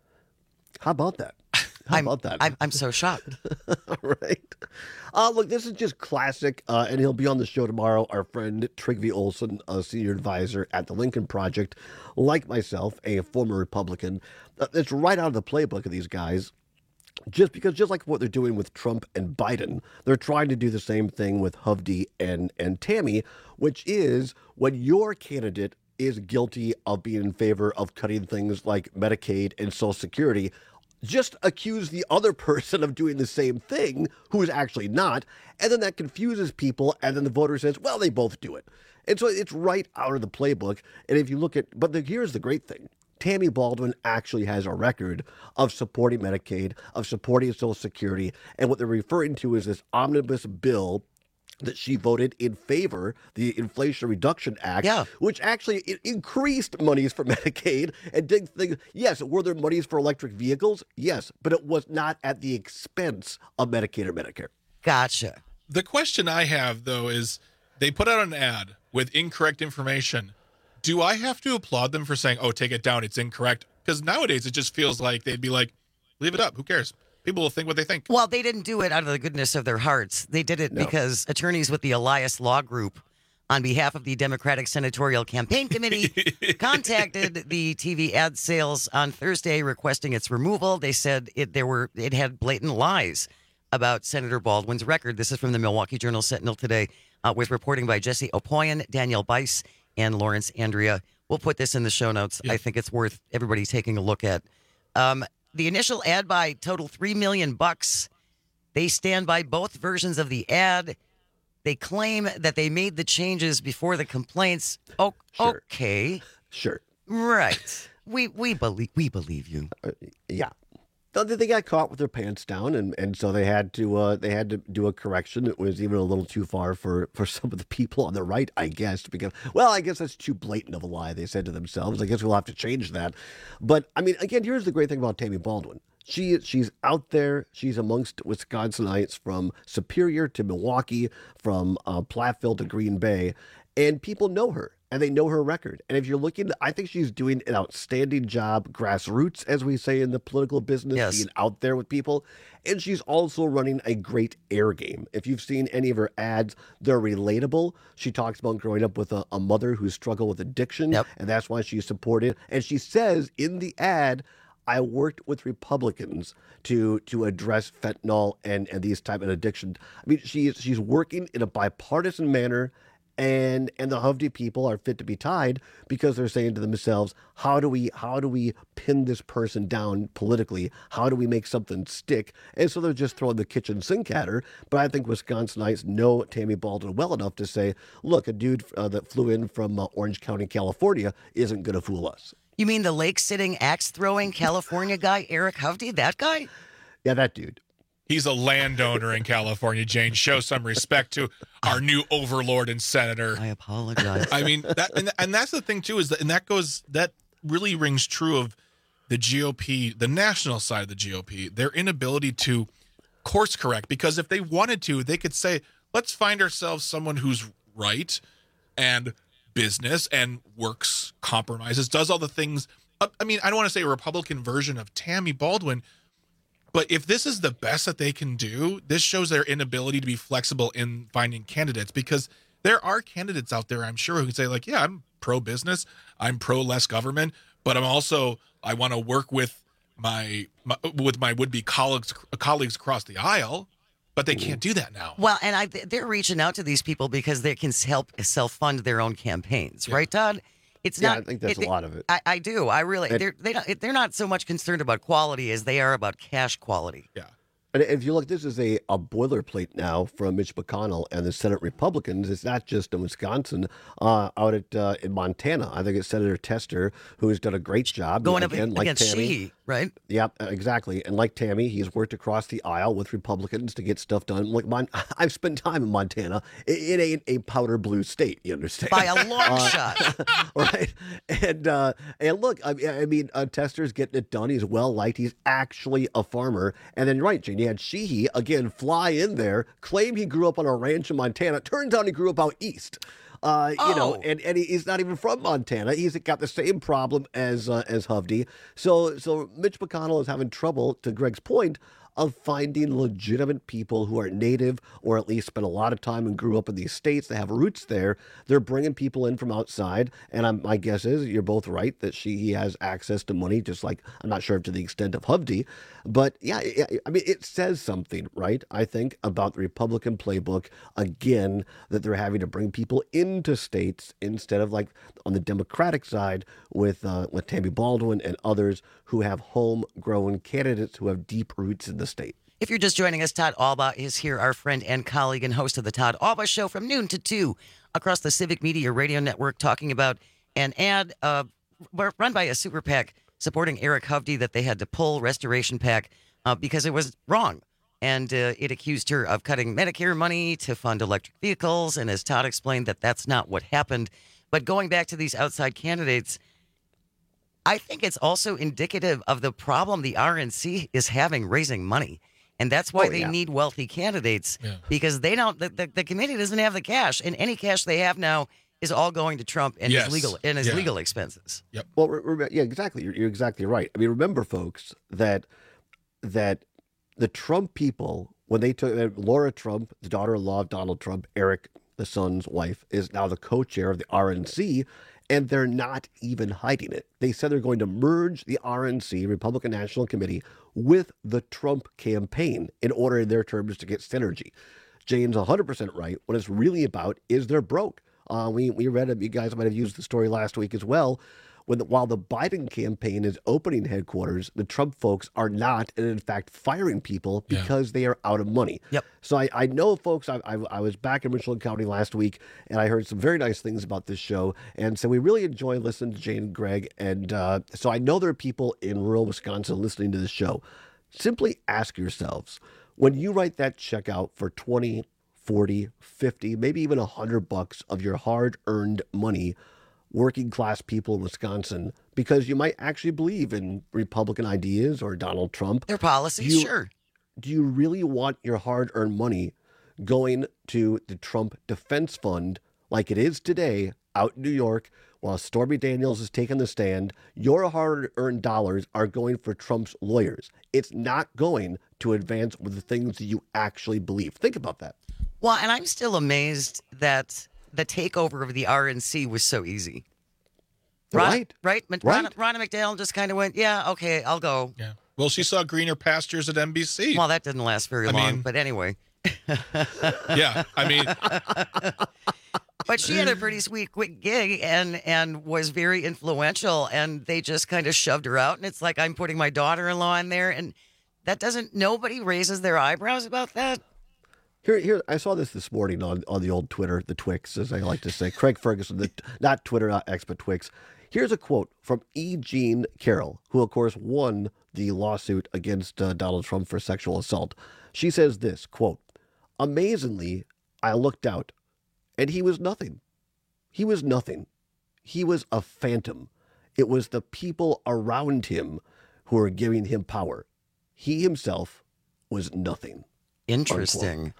How about that? How I'm, about that? I'm, I'm so shocked. right. Uh, look, this is just classic, uh, and he'll be on the show tomorrow. Our friend Trygve Olson, a senior advisor at the Lincoln Project, like myself, a former Republican. Uh, it's right out of the playbook of these guys. Just because, just like what they're doing with Trump and Biden, they're trying to do the same thing with Hovde and, and Tammy, which is when your candidate is guilty of being in favor of cutting things like Medicaid and Social Security, just accuse the other person of doing the same thing who is actually not, and then that confuses people, and then the voter says, well, they both do it. And so it's right out of the playbook. And if you look at, but the, here's the great thing. Tammy Baldwin actually has a record of supporting Medicaid, of supporting Social Security, and what they're referring to is this omnibus bill that she voted in favor, the Inflation Reduction Act, yeah. which actually it increased monies for Medicaid and did things. Yes, were there monies for electric vehicles? Yes, but it was not at the expense of Medicaid or Medicare. Gotcha. The question I have, though, is they put out an ad with incorrect information. Do I have to applaud them for saying, oh, take it down, it's incorrect? Because nowadays it just feels like they'd be like, leave it up, who cares? People will think what they think. Well, they didn't do it out of the goodness of their hearts. They did it No. because attorneys with the Elias Law Group, on behalf of the Democratic Senatorial Campaign Committee, contacted the T V ad sales on Thursday requesting its removal. They said it there were it had blatant lies about Senator Baldwin's record. This is from the Milwaukee Journal Sentinel today, uh, with reporting by Jesse Opoyan, Danielle Bice, and Lawrence Andrea. We'll put this in the show notes. Yeah. I think it's worth everybody taking a look at. Um, The initial ad buy totaled three million bucks. They stand by both versions of the ad. They claim that they made the changes before the complaints. Oh, Sure. okay, Sure. right. We we believe we believe you. Uh, yeah. No, they got caught with their pants down, and, and so they had to uh, they had to do a correction. It was even a little too far for, for some of the people on the right, I guess. Because well, I guess that's too blatant of a lie. They said to themselves. I guess we'll have to change that. But I mean, again, here's the great thing about Tammy Baldwin. She she's out there. She's amongst Wisconsinites from Superior to Milwaukee, from uh, Platteville to Green Bay, and people know her. And they know her record. And if you're looking, I think she's doing an outstanding job, grassroots, as we say in the political business, Yes. being out there with people. And she's also running a great air game. If you've seen any of her ads, they're relatable. She talks about growing up with a, a mother who struggled with addiction, and that's why she's supported. And she says in the ad, I worked with Republicans to to address fentanyl and, and these type of addiction. I mean, she's she's working in a bipartisan manner. And and the Hovde people are fit to be tied because they're saying to themselves, how do we how do we pin this person down politically? How do we make something stick? And so they're just throwing the kitchen sink at her. But I think Wisconsinites know Tammy Baldwin well enough to say, look, a dude uh, that flew in from uh, Orange County, California, isn't going to fool us. You mean the lake-sitting, axe-throwing California guy, Eric Hovde? That guy? Yeah, that dude. He's a landowner in California, Jane. Show some respect to our new overlord and senator. I apologize. I mean, that, and, and that's the thing, too, is that, and that goes, that really rings true of the G O P, the national side of the G O P, their inability to course correct. Because if they wanted to, they could say, let's find ourselves someone who's right and business and works, compromises, does all the things. I mean, I don't want to say a Republican version of Tammy Baldwin, but if this is the best that they can do, this shows their inability to be flexible in finding candidates, because there are candidates out there, I'm sure, who can say, like, yeah, I'm pro-business, I'm pro-less government, but I'm also, I want to work with my, my with my would-be colleagues colleagues across the aisle, but they can't do that now. Well, and I, they're reaching out to these people because they can help self-fund their own campaigns, right, Todd? It's Yeah, not. I think that's it- a lot of it. I, I do. I really. It- they're they don't, they're not so much concerned about quality as they are about cash quality. Yeah. And if you look, this is a, a boilerplate now from Mitch McConnell and the Senate Republicans. It's not just in Wisconsin, uh, out at uh, in Montana. I think it's Senator Tester, who has done a great job. Going up Again, like against Tammy. Sheehy, right? Yep, exactly. And like Tammy, he's worked across the aisle with Republicans to get stuff done. Like Mon- I've spent time in Montana. It, it ain't a powder blue state, you understand? By a long Uh, shot. right? And uh, and look, I, I mean, uh, Tester's getting it done. He's well liked. He's actually a farmer. And then, right, Jane, you had Sheehy again fly in there, claim he grew up on a ranch in Montana. Turns out he grew up out east. Uh, you know, Oh. and, and he, he's not even from Montana. He's got the same problem as uh, as Hovde. So so Mitch McConnell is having trouble, to Greg's point, of finding legitimate people who are native or at least spent a lot of time and grew up in these states that have roots there. They're bringing people in from outside. And I'm, my guess is you're both right that she he has access to money, just like I'm not sure to the extent of Hovde. But yeah, I I mean, it says something, right? I think about the Republican playbook, again, that they're having to bring people into states instead of like on the Democratic side with, uh, with Tammy Baldwin and others who have homegrown candidates who have deep roots in the state. If you're just joining us, Todd Alba is here, our friend and colleague and host of the Todd Alba Show from noon to two across the Civic Media Radio Network, talking about an ad uh, run by a super PAC supporting Eric Hovde that they had to pull, Restoration PAC, uh, because it was wrong. And uh, it accused her of cutting Medicare money to fund electric vehicles. And as Todd explained, that that's not what happened. But going back to these outside candidates, I think it's also indicative of the problem the R N C is having raising money. And that's why Oh, they yeah. need wealthy candidates, because they don't, the, the, the committee doesn't have the cash. And any cash they have now is all going to Trump and Yes. his legal and his Yeah. legal expenses. Yep. Well, re- re- yeah, exactly. You're, you're exactly right. I mean, remember, folks, that that the Trump people, when they took uh, Laura Trump, the daughter-in-law of Donald Trump, Eric, the son's wife, is now the co-chair of the R N C, and they're not even hiding it. They said they're going to merge the R N C, Republican National Committee, with the Trump campaign in order, in their terms, to get synergy. Jane's one hundred percent right. What it's really about is they're broke. Uh, we we read it. You guys might have used the story last week as well. When the, while the Biden campaign is opening headquarters, the Trump folks are not, and in fact firing people because they are out of money. Yep. So I, I know, folks. I, I I was back in Richland County last week, and I heard some very nice things about this show, and so we really enjoy listening to Jane and Greg, and uh, so I know there are people in rural Wisconsin listening to this show. Simply ask yourselves, when you write that check out for twenty, forty, fifty, maybe even one hundred bucks of your hard-earned money, working class people in Wisconsin, because you might actually believe in Republican ideas or Donald Trump. Their policies, you, sure. Do you really want your hard-earned money going to the Trump Defense Fund like it is today out in New York while Stormy Daniels is taking the stand? Your hard-earned dollars are going for Trump's lawyers. It's not going to advance with the things that you actually believe. Think about that. Well, and I'm still amazed that the takeover of the R N C was so easy. Ron, Right. Right? Right. Ron, Ronna McDaniel just kind of went, yeah, okay, I'll go. Yeah. Well, she saw greener pastures at N B C. Well, that didn't last very I long, mean- but anyway. Yeah, I mean, But she had a pretty sweet, quick gig and and was very influential, and they just kind of shoved her out. And it's like, I'm putting my daughter-in-law in there, and that doesn't, nobody raises their eyebrows about that. Here, here. I saw this this morning on, on the old Twitter, the Twix, as I like to say. Craig Ferguson, the, not Twitter, not X, but Twix. Here's a quote from E. Jean Carroll, who, of course, won the lawsuit against uh, Donald Trump for sexual assault. She says this, quote, "Amazingly, I looked out, and he was nothing. He was nothing. He was a phantom. It was the people around him who were giving him power. He himself was nothing." Interesting. Unquote.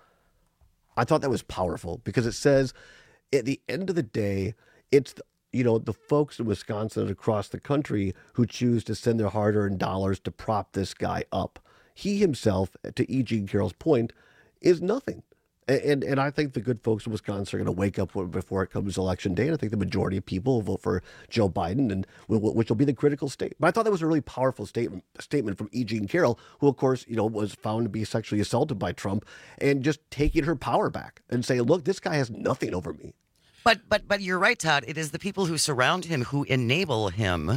I thought that was powerful because it says at the end of the day, it's, you know, the folks in Wisconsin and across the country who choose to send their hard-earned dollars to prop this guy up. He himself, to E. Jean Carroll's point, is nothing. And, and and I think the good folks in Wisconsin are going to wake up before it comes election day. And I think the majority of people will vote for Joe Biden, and which will be the critical state. But I thought that was a really powerful statement statement from E. Jean Carroll, who, of course, you know, was found to be sexually assaulted by Trump, and just taking her power back and saying, look, this guy has nothing over me. But but but you're right, Todd. It is the people who surround him who enable him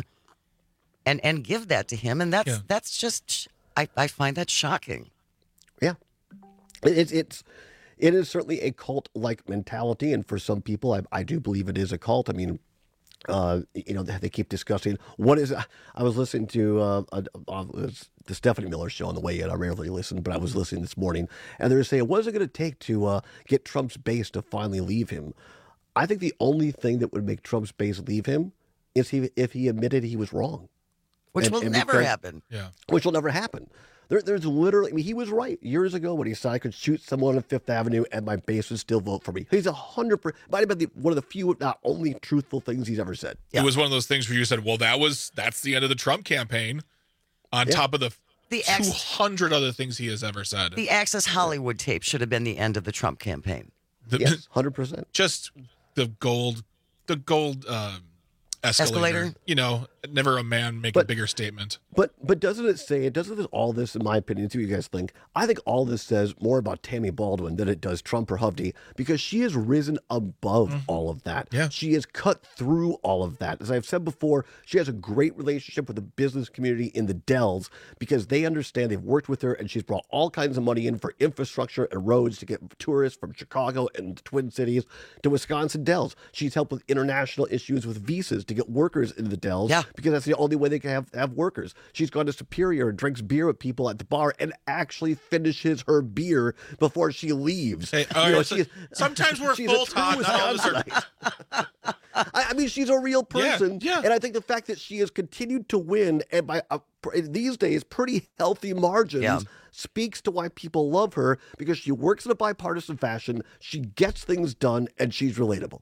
and and give that to him. And that's Yeah. that's just, I, I find that shocking. Yeah. It's it's it is certainly a cult-like mentality, and for some people, I, I do believe it is a cult. I mean, uh, you know, they, they keep discussing what is. I was listening to uh, uh, uh, the Stephanie Miller show on the way in. I rarely listen, but I was listening this morning, and they were saying, what is it going to take to uh, get Trump's base to finally leave him? I think the only thing that would make Trump's base leave him is he if he admitted he was wrong, Which And- will and never because- happen. yeah. which will never happen. There, there's literally, I mean, he was right years ago when he said I could shoot someone on Fifth Avenue and my base would still vote for me. He's a hundred percent, might have been the, one of the few, if not only, truthful things he's ever said. It was one of those things where you said, well, that was that's the end of the Trump campaign on Yeah. top of the, The two ex- hundred other things he has ever said. The Access Hollywood tape should have been the end of the Trump campaign. The- Yes, one hundred percent. Just the gold, the gold um, escalator. Escalator? You know, never a man make a But- bigger statement. But but doesn't it say, doesn't this, all this, in my opinion, see what you guys think? I think all this says more about Tammy Baldwin than it does Trump or Hovde, because she has risen above all of that. Yeah. She has cut through all of that. As I've said before, she has a great relationship with the business community in the Dells because they understand, they've worked with her, and she's brought all kinds of money in for infrastructure and roads to get tourists from Chicago and the Twin Cities to Wisconsin Dells. She's helped with international issues with visas to get workers into the Dells Yeah. because that's the only way they can have, have workers. She's gone to Superior and drinks beer with people at the bar and actually finishes her beer before she leaves. Hey, You all know, right, so she's- sometimes we're she's a full, true Todd. Not all of us are- Wisconsinite. I, I mean, she's a real Yeah, person. yeah. And I think the fact that she has continued to win and by uh, pr- these days pretty healthy margins Yeah. speaks to why people love her, because she works in a bipartisan fashion, she gets things done, and she's relatable.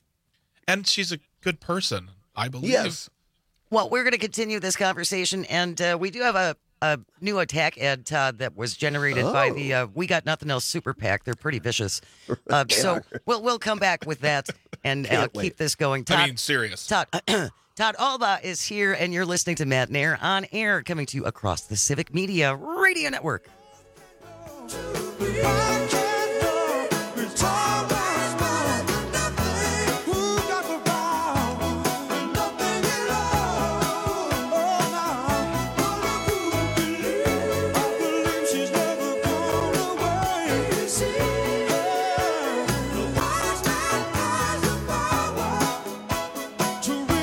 And she's a good person, I believe. Yes. Well, we're going to continue this conversation, and uh, we do have a, a new attack ad, Todd, that was generated by the uh, We Got Nothing Else Super PAC. They're pretty vicious. Uh, They so are. we'll we'll come back with that and uh, Can't keep wait. this going. Todd, I mean, serious. Todd, Todd Alba is here, and you're listening to Matt and Air on air, coming to you across the Civic Media Radio Network.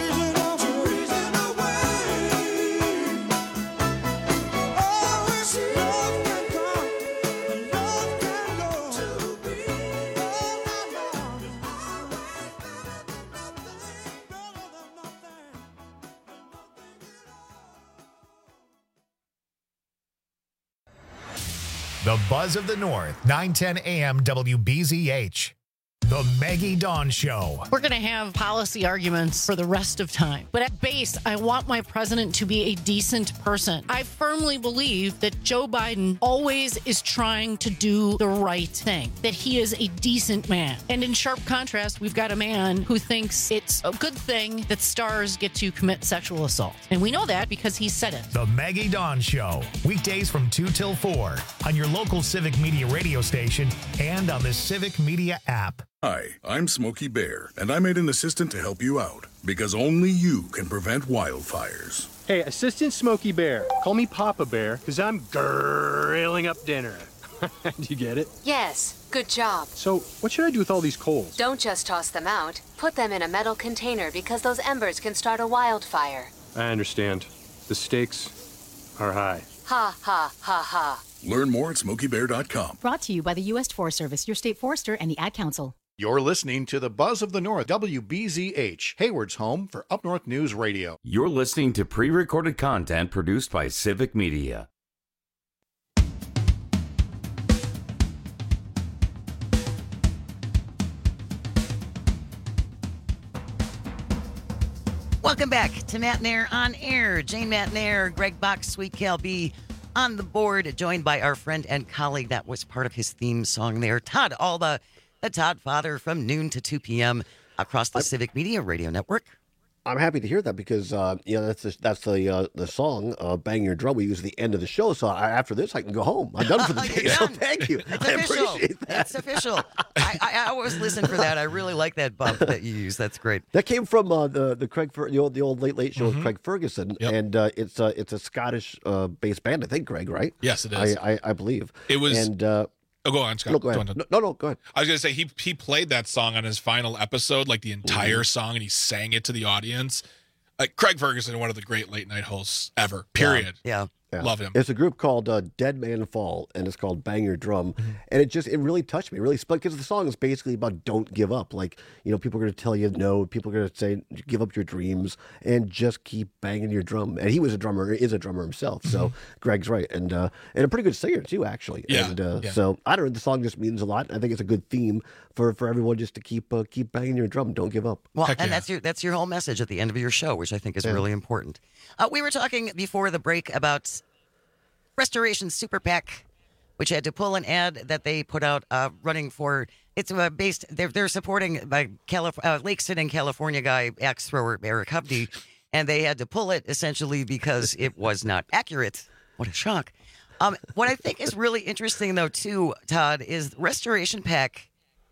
Oh, The Buzz of the North, nine ten A M W B Z H. The Maggie Dawn Show. We're going to have policy arguments for the rest of time. But at base, I want my president to be a decent person. I firmly believe that Joe Biden always is trying to do the right thing, that he is a decent man. And in sharp contrast, we've got a man who thinks it's a good thing that stars get to commit sexual assault. And we know that because he said it. The Maggie Dawn Show. Weekdays from two till four on your local Civic Media radio station and on the Civic Media app. Hi, I'm Smokey Bear, and I made an assistant to help you out, because only you can prevent wildfires. Hey, Assistant Smokey Bear. Call me Papa Bear, because I'm grilling up dinner. Do you get it? Yes, good job. So, what should I do with all these coals? Don't just toss them out. Put them in a metal container because those embers can start a wildfire. I understand. The stakes are high. Ha, ha, ha, ha. Learn more at smokey bear dot com. Brought to you by the U S Forest Service, your state forester, and the Ad Council. You're listening to the Buzz of the North, W B Z H, Hayward's home for Up North News Radio. You're listening to pre-recorded content produced by Civic Media. Welcome back to Matt Nair on Air. Jane Matt Nair, Greg Bach, Sweet Cal B on the board, joined by our friend and colleague that was part of his theme song there, Todd Alba, the Todd Father, from noon to two p.m. across the I, Civic Media Radio Network. I'm happy to hear that because, uh, you know, that's the, that's the uh, the song, uh, Bang Your Drum, we use at the end of the show. So I, after this, I can go home. I'm done for the day. So thank you. It's I official. appreciate that. It's official. I, I, I always listen for that. I really like that bump that you use. That's great. That came from uh, the the Craig Fer- the old the old Late Late Show Mhm. with Craig Ferguson, Yep. and uh, it's uh, it's a Scottish uh, based band, I think, Greg, right? Yes, it is. I I, I believe It was- And uh, Oh, go on, Scott. no, go ahead. Go on. No, no, no, go ahead. I was gonna say he he played that song on his final episode, like the entire song, and he sang it to the audience. Like Craig Ferguson, one of the great late night hosts ever. Period. Yeah, Yeah. Love him. It's a group called uh, Dead Man Fall, and it's called Bang Your Drum. Mm-hmm. And it just, it really touched me, really spoke, because the song is basically about don't give up. Like, you know, people are going to tell you no, people are going to say give up your dreams, and just keep banging your drum. And he was a drummer, is a drummer himself, so Mm-hmm. Greg's right. And uh, and a pretty good singer, too, actually. Yeah, And uh, yeah. so, I don't know, the song just means a lot. I think it's a good theme for, for everyone just to keep uh, keep banging your drum. Don't give up. Well, and that's your that's your whole message at the end of your show, which I think is Yeah. really important. Uh, we were talking before the break about Restoration Super PAC, which had to pull an ad that they put out uh, running for. It's uh, based. They're they're supporting by Calif- uh, Lake Sitting California guy axe thrower Eric Hubney, and they had to pull it essentially because it was not accurate. What a shock! Um, what I think is really interesting though too, Todd, is Restoration PAC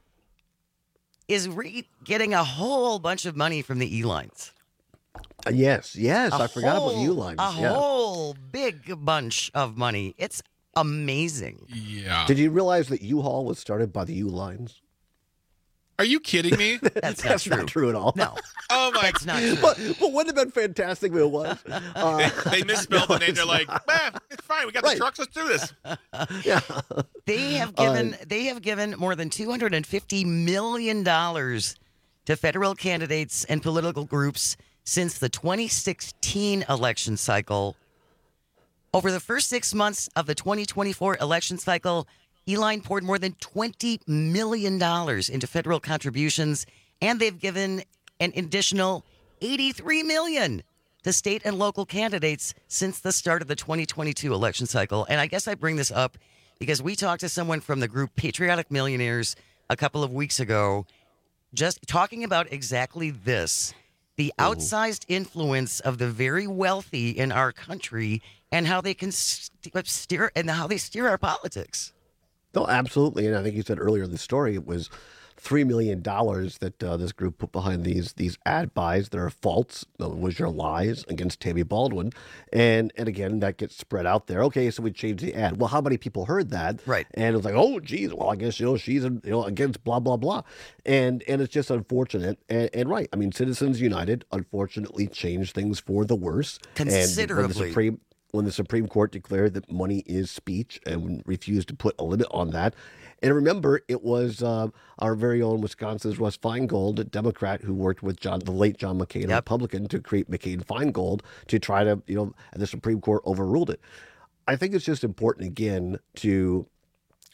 is re- getting a whole bunch of money from the E-Lines. Uh, yes, yes, A I forgot about whole- you lines. A Yeah. whole big bunch of money. It's amazing. Yeah. Did you realize that U-Haul was started by the U-Lines? Are you kidding me? That's, That's not true at all. No. Oh my! That's not true. But, but wouldn't have been fantastic if it was. Uh, They misspelled the name. They're like, man, it's fine. We got Right. the trucks. Let's do this. yeah. They have Uh, given they have given more than two hundred fifty million dollars to federal candidates and political groups since the twenty sixteen election cycle. Over the first six months of the twenty twenty-four election cycle, E-Line poured more than twenty million dollars into federal contributions, and they've given an additional eighty-three million dollars to state and local candidates since the start of the twenty twenty-two election cycle. And I guess I bring this up because we talked to someone from the group Patriotic Millionaires a couple of weeks ago, just talking about exactly this, the outsized influence of the very wealthy in our country and how they can st- steer and how they steer our politics. No, absolutely. And I think you said earlier in the story, it was three million dollars that uh, this group put behind these these ad buys that are false. It was your lies against Tammy Baldwin. And and again, that gets spread out there. Okay, so we changed the ad. Well, how many people heard that? Right. And it was like, oh, geez, well, I guess, you know, she's you know against blah, blah, blah. And and it's just unfortunate. And, and right, I mean, Citizens United, unfortunately, changed things for the worse. Considerably. And when the Supreme when the Supreme Court declared that money is speech and refused to put a limit on that. And remember, it was uh, our very own Wisconsin's Russ Feingold, a Democrat who worked with John, the late John McCain, a Yep. Republican, to create McCain-Feingold to try to, you know, and the Supreme Court overruled it. I think it's just important, again, to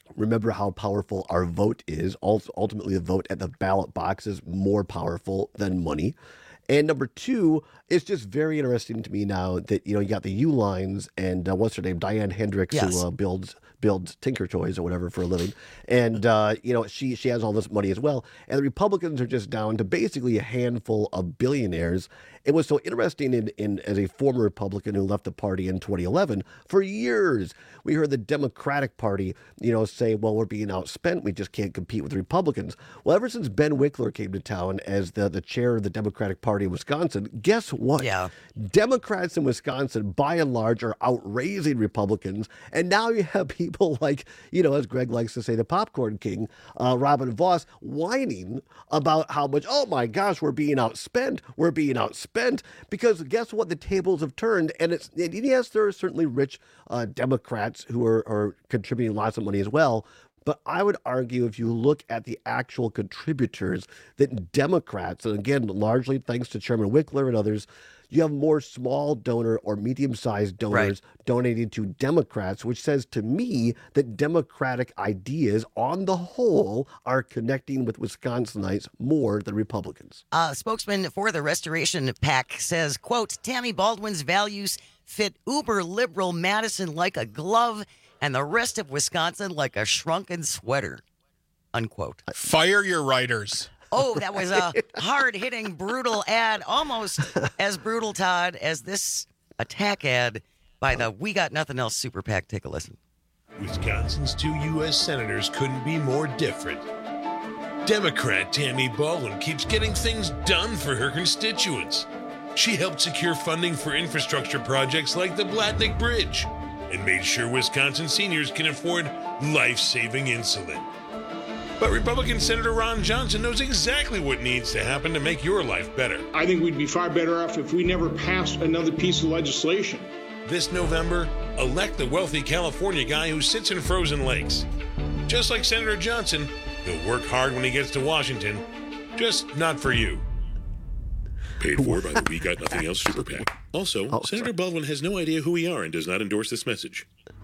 Remember how powerful our vote is. Also, ultimately, the vote at the ballot box is more powerful than money. And number two, it's just very interesting to me now that, you know, you got the Uihleins and uh, what's her name, Diane Hendricks, Yes. who uh, builds builds Tinker Toys or whatever for a living. And, uh, you know, she, she has all this money as well. And the Republicans are just down to basically a handful of billionaires. It was so interesting in, in as a former Republican who left the party in twenty eleven, for years, we heard the Democratic Party, you know, say, well, we're being outspent. We just can't compete with the Republicans. Well, ever since Ben Wickler came to town as the, the chair of the Democratic Party in Wisconsin, guess what? Yeah. Democrats in Wisconsin, by and large, are outraising Republicans. And now you have people like, you know, as Greg likes to say, the popcorn king, uh, Robin Voss, whining about how much, oh my gosh, we're being outspent. We're being outspent. Because guess what? The tables have turned. And it's, and yes, there are certainly rich uh, Democrats who are, are contributing lots of money as well. But I would argue if you look at the actual contributors, that Democrats, and again, largely thanks to Chairman Wickler and others, you have more small donor or medium-sized donors Right. donating to Democrats, which says to me that Democratic ideas on the whole are connecting with Wisconsinites more than Republicans. Uh, spokesman for the Restoration PAC says, quote, Tammy Baldwin's values fit uber liberal Madison like a glove and the rest of Wisconsin like a shrunken sweater, unquote. Fire your writers. Oh, that was a hard-hitting, brutal ad, almost as brutal, Todd, as this attack ad by the We Got Nothing Else Super PAC. Take a listen. Wisconsin's two U S senators couldn't be more different. Democrat Tammy Baldwin keeps getting things done for her constituents. She helped secure funding for infrastructure projects like the Blatnick Bridge and made sure Wisconsin seniors can afford life-saving insulin. But Republican Senator Ron Johnson knows exactly what needs to happen to make your life better. I think we'd be far better off if we never passed another piece of legislation. This November, elect the wealthy California guy who sits in frozen lakes. Just like Senator Johnson, he'll work hard when he gets to Washington, just not for you. Paid for by the We Got Nothing Else Super PAC. Also, Oh, Senator Baldwin has no idea who we are and does not endorse this message.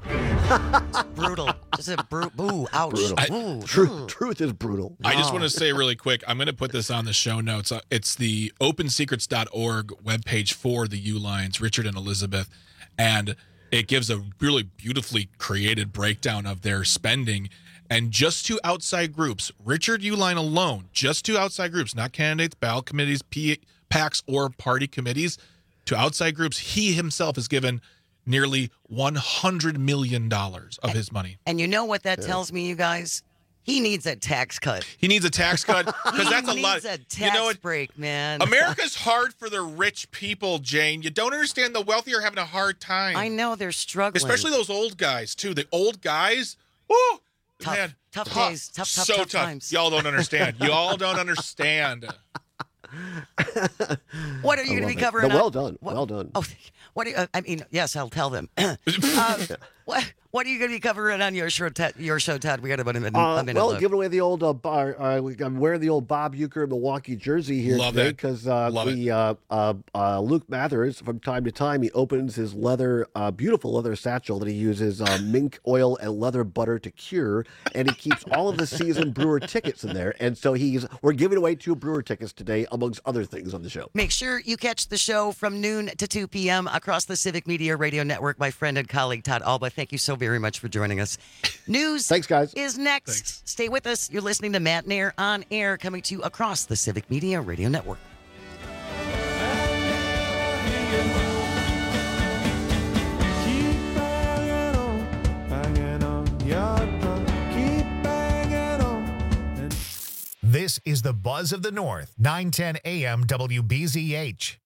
Brutal. Just a bru- boo, ouch. Brutal. I- Ooh, Truth, ooh. truth is brutal. I just Wow. want to say really quick, I'm going to put this on the show notes. Uh, It's the open secrets dot org webpage for the Uihleins, Richard and Elizabeth, and it gives a really beautifully created breakdown of their spending. And just to outside groups, Richard Uihlein alone, just to outside groups, not candidates, ballot committees, P- PACs, or party committees, to outside groups, he himself has given nearly one hundred million dollars of his money. And you know what that tells me, you guys? He needs a tax cut. He needs a tax cut because that's a He lot. needs a tax You know what? break, man. America's hard for the rich people, Jane. You don't understand. The wealthy are having a hard time. I know they're struggling. Especially those old guys, too. The old guys, woo, Tough, man. tough tough. days, tough, tough, so tough tough. times. Y'all don't understand. Y'all don't understand. What are you I going to love be it. covering? No, well on- done. What- Well done. Oh, what? Are you, uh, I mean, yes, I'll tell them. uh, what? What are you going to be covering on your show, Todd? Your show, Todd? We got about a minute. Uh, a minute well, left. giving away the old uh, bar. Uh, we- I'm wearing the old Bob Uecker Milwaukee jersey here Love today that. because uh, Love the uh, uh, uh, Luke Mathers, from time to time, he opens his leather, uh, beautiful leather satchel that he uses uh, mink oil and leather butter to cure, and he keeps all of the season Brewer tickets in there. And so he's we're giving away two Brewer tickets today, amongst other things on the show. Make sure you catch the show from noon to two p.m. across the Civic Media Radio Network. My friend and colleague, Todd Alba, thank you so very much for joining us. News Thanks, guys. is next. Thanks. Stay with us. You're listening to Matt Nair on Air, coming to you across the Civic Media Radio Network. This is the Buzz of the North, nine ten A M W B Z H.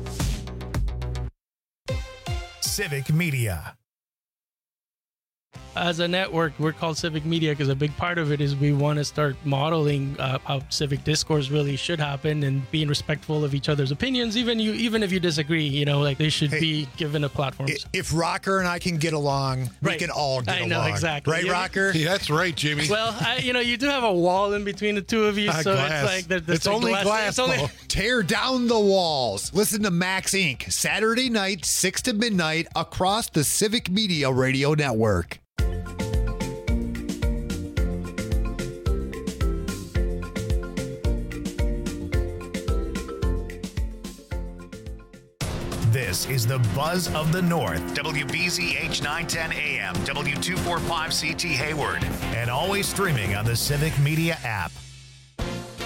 Civic Media. as a network, we're called Civic Media because a big part of it is we want to start modeling uh, how civic discourse really should happen and being respectful of each other's opinions, even you, even if you disagree. You know, like they should Hey, be given a platform. If Rocker and I can get along, Right. we can all get I along. know, exactly. Right, Yeah. Rocker? Yeah, that's right, Jimmy. Well, I, you know, you do have a wall in between the two of you, Ah, so glass. it's like there- there's it's a only glass- glass. it's only- Paul. Tear down the walls. Listen to Max Incorporated. Saturday night, six to midnight, across the Civic Media Radio Network. This is the Buzz of the North. W B Z H nine ten A M, W two forty-five C T Hayward, and always streaming on the Civic Media app.